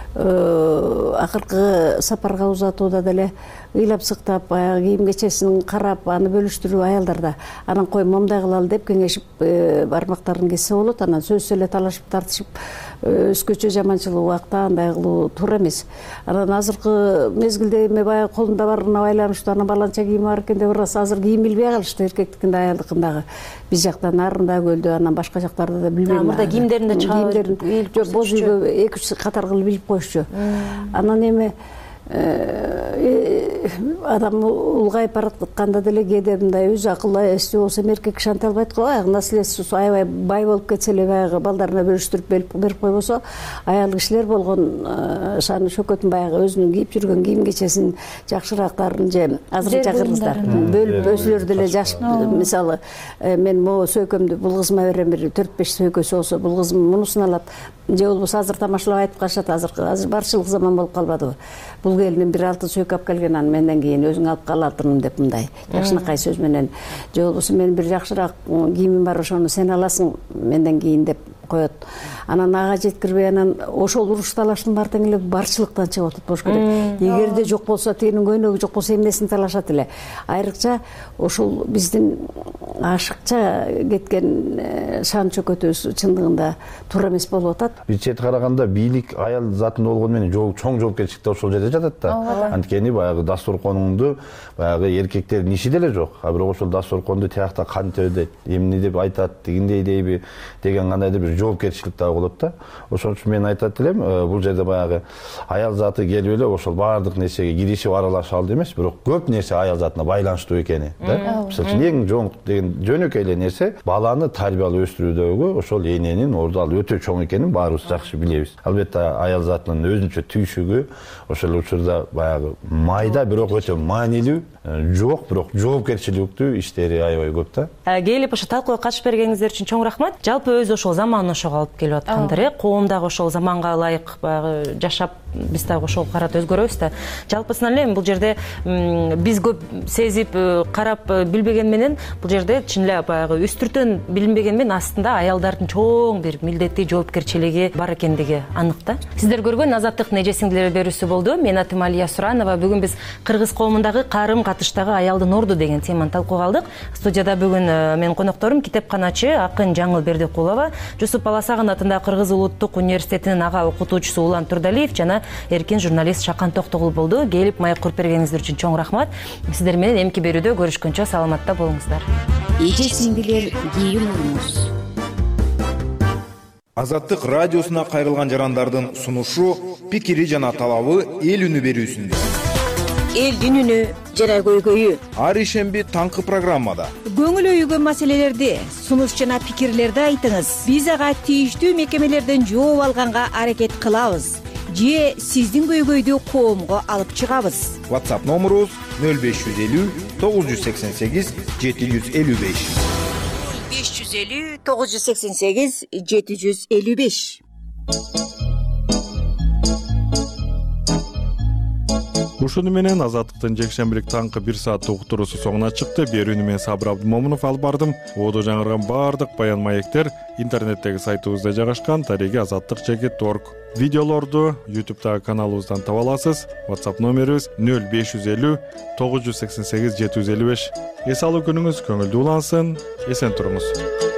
акыркы сапарга узатууда деле ыйлап сыктап баягы кийим кечесин карап аны бөлүштүрүү аялдарда. Анан кой момундай кылалы деп кеңешип бармактарын кессе болот. Анан сөзсүз эле талашып тартышып өзгөчө жаманчылык убакта андай кылуу туура эмес. Анан азыркы мезгилде эми баягы колунда барына байланыштуу анан баланча кийими бар экен деп ырасы азыр кийим билбей калышты, эркектикинде аялдыкындагы. Биз жакта нарында көлдө, анан башка жактарда да билбейм. Мурда кийимдерин да чыгарып, жок боз үйгө 2-3 катар кылып билип коюшчу. Анан эми адам улгайып баратканда деле кээде мындай өз акылы эстүү болсо эркек киши анте албайт го. Баягы наследствосу аябай бай болуп кетсе эле баягы балдарына бөлүштүрүп берип койбосо, аял кишилер болгон шаны шөкөтүн баягы өзүнүн кийип жүргөн кийим кечесин жакшыраактарын же азырынча кыргыздар бөлүп өзүлөрү деле жаш. Мисалы мен могу сөйкөмдү бул кызыма берем, бир 4-5 сөйкөсү болсо бул кызым мунусун алат же болбосо азыр тамашалап айтып калышат. Азыр барчылык заман болуп калбадыбы? Бул келиним бир алтын сөйкө алып келген, анан менден кийин өзүң алып кал алтыным деп мындай жакшынакай сөз менен, же болбосо менин бир жакшыраак кийимим бар, ошону сен аласың менден кийин деп коет. Анан ага жеткирбей анан ошол уруш талаштын баары тең эле барчылыктан чыгып атат болуш керек. Эгерде жок болсо, тигинин көйнөгү жок болсо эмнесин талашат эле. Айрыкча ошол биздин ашыкча кеткен шан чөкөтүбүз чындыгында туура эмес болуп атат. Бир чети караганда бийлик аял затында болгону менен чоң жоопкерчилик ошол жерде жатат да. Анткени баягы дасторконуңду баягы эркектердин иши деле жок. А бирок ошол дасторконду тиякта кантип эмне деп айтат, тигиндей дейби деген кандайдыр бир жоопкерчилик дагы болот да. Ошон үчүн мен айтат элем, бул жерде баягы аял заты келип эле ошол баардык нерсеге киришип аралаша алды эмес, бирок көп нерсе аял затына байланыштуу экени да. Мисалы үчүн эң жоң деген жөнөкөй эле нерсе баланы тарбиялап өстүрүүдөгү ошол эненин орду ал өтө чоң экенин баарыбыз жакшы билебиз. Албетте аял затынын өзүнчө түйшүгү ошол учурда баягы майда, бирок өтө маанилүү, жок, бирок жоопкерчиликтүү иштери аябай көп да. Келип ошо талкууга катышып бергениңиздер үчүн чоң рахмат. Жалпы өзү ошол заман ошого алып келип аткандар, коом дагы ошол заманга ылайык баягы жашап, биз дагы ошол карата өзгөрөбүз да. Жалпысынан эле бул жерде биз көп сезип, карап билбеген менен бул жерде чын эле баягы үстүртөн билинбеген менен астында аялдардын чоң бир милдети, жоопкерчилиги бар экендиги анык да. Сиздер көргөн Азаттык неже сиңдилер берүүсү болду. Мен атым Алия Суранова. Бүгүн биз кыргыз коомундагы карым катыштагы аялдын орду деген теманы талкууга алдык. Студияда бүгүн менин конокторум китепканачы акын Жаңыл Бердикулова, Жусуп Баласагын атындагы Кыргыз улуттук университетинин ага окутуучусу Улан Турдалиев жана эркин журналист Шакан Токтогул болду. Келип маек куруп бергениңиздер үчүн чоң рахмат. Сиздер менен эмки берүүдө көрүшкөнчө саламатта болуңуздар. Эже сиңдилер кийин болуңуз. Азаттык радиосуна кайрылган жарандардын сунушу, пикири жана талабы эл үнү берүүсүндө. Элдин үнү жана көйгөйү. Ар ишемби таңкы программада. Көңүл өйгөн маселелерди, сунуш жана пикирлерди айтыңыз. Биз ага тийиштүү мекемелерден жооп алганга аракет кылабыз. Же сиздин көйгөйдү коомго алып чыгабыз. WhatsApp номерубуз 0550 988 755. 550 988 755. Ушуну менен Азаттыктын жекшембилик таңкы 1 сааттык уктуруусу соңуна чыкты. Берүүнү мен Сабыр Абдымомунов алып бардым. Оодо жаңырган баардык баян маектер интернеттеги сайтыбызда жайгашкан tarigi-azаттыk.org. Видеолорду YouTube'дагы каналыбыздан таба аласыз. WhatsApp номерибиз 0550 988 755. Эс алуу күнүңүз көңүлдүү улансын. Эсен туруңуз.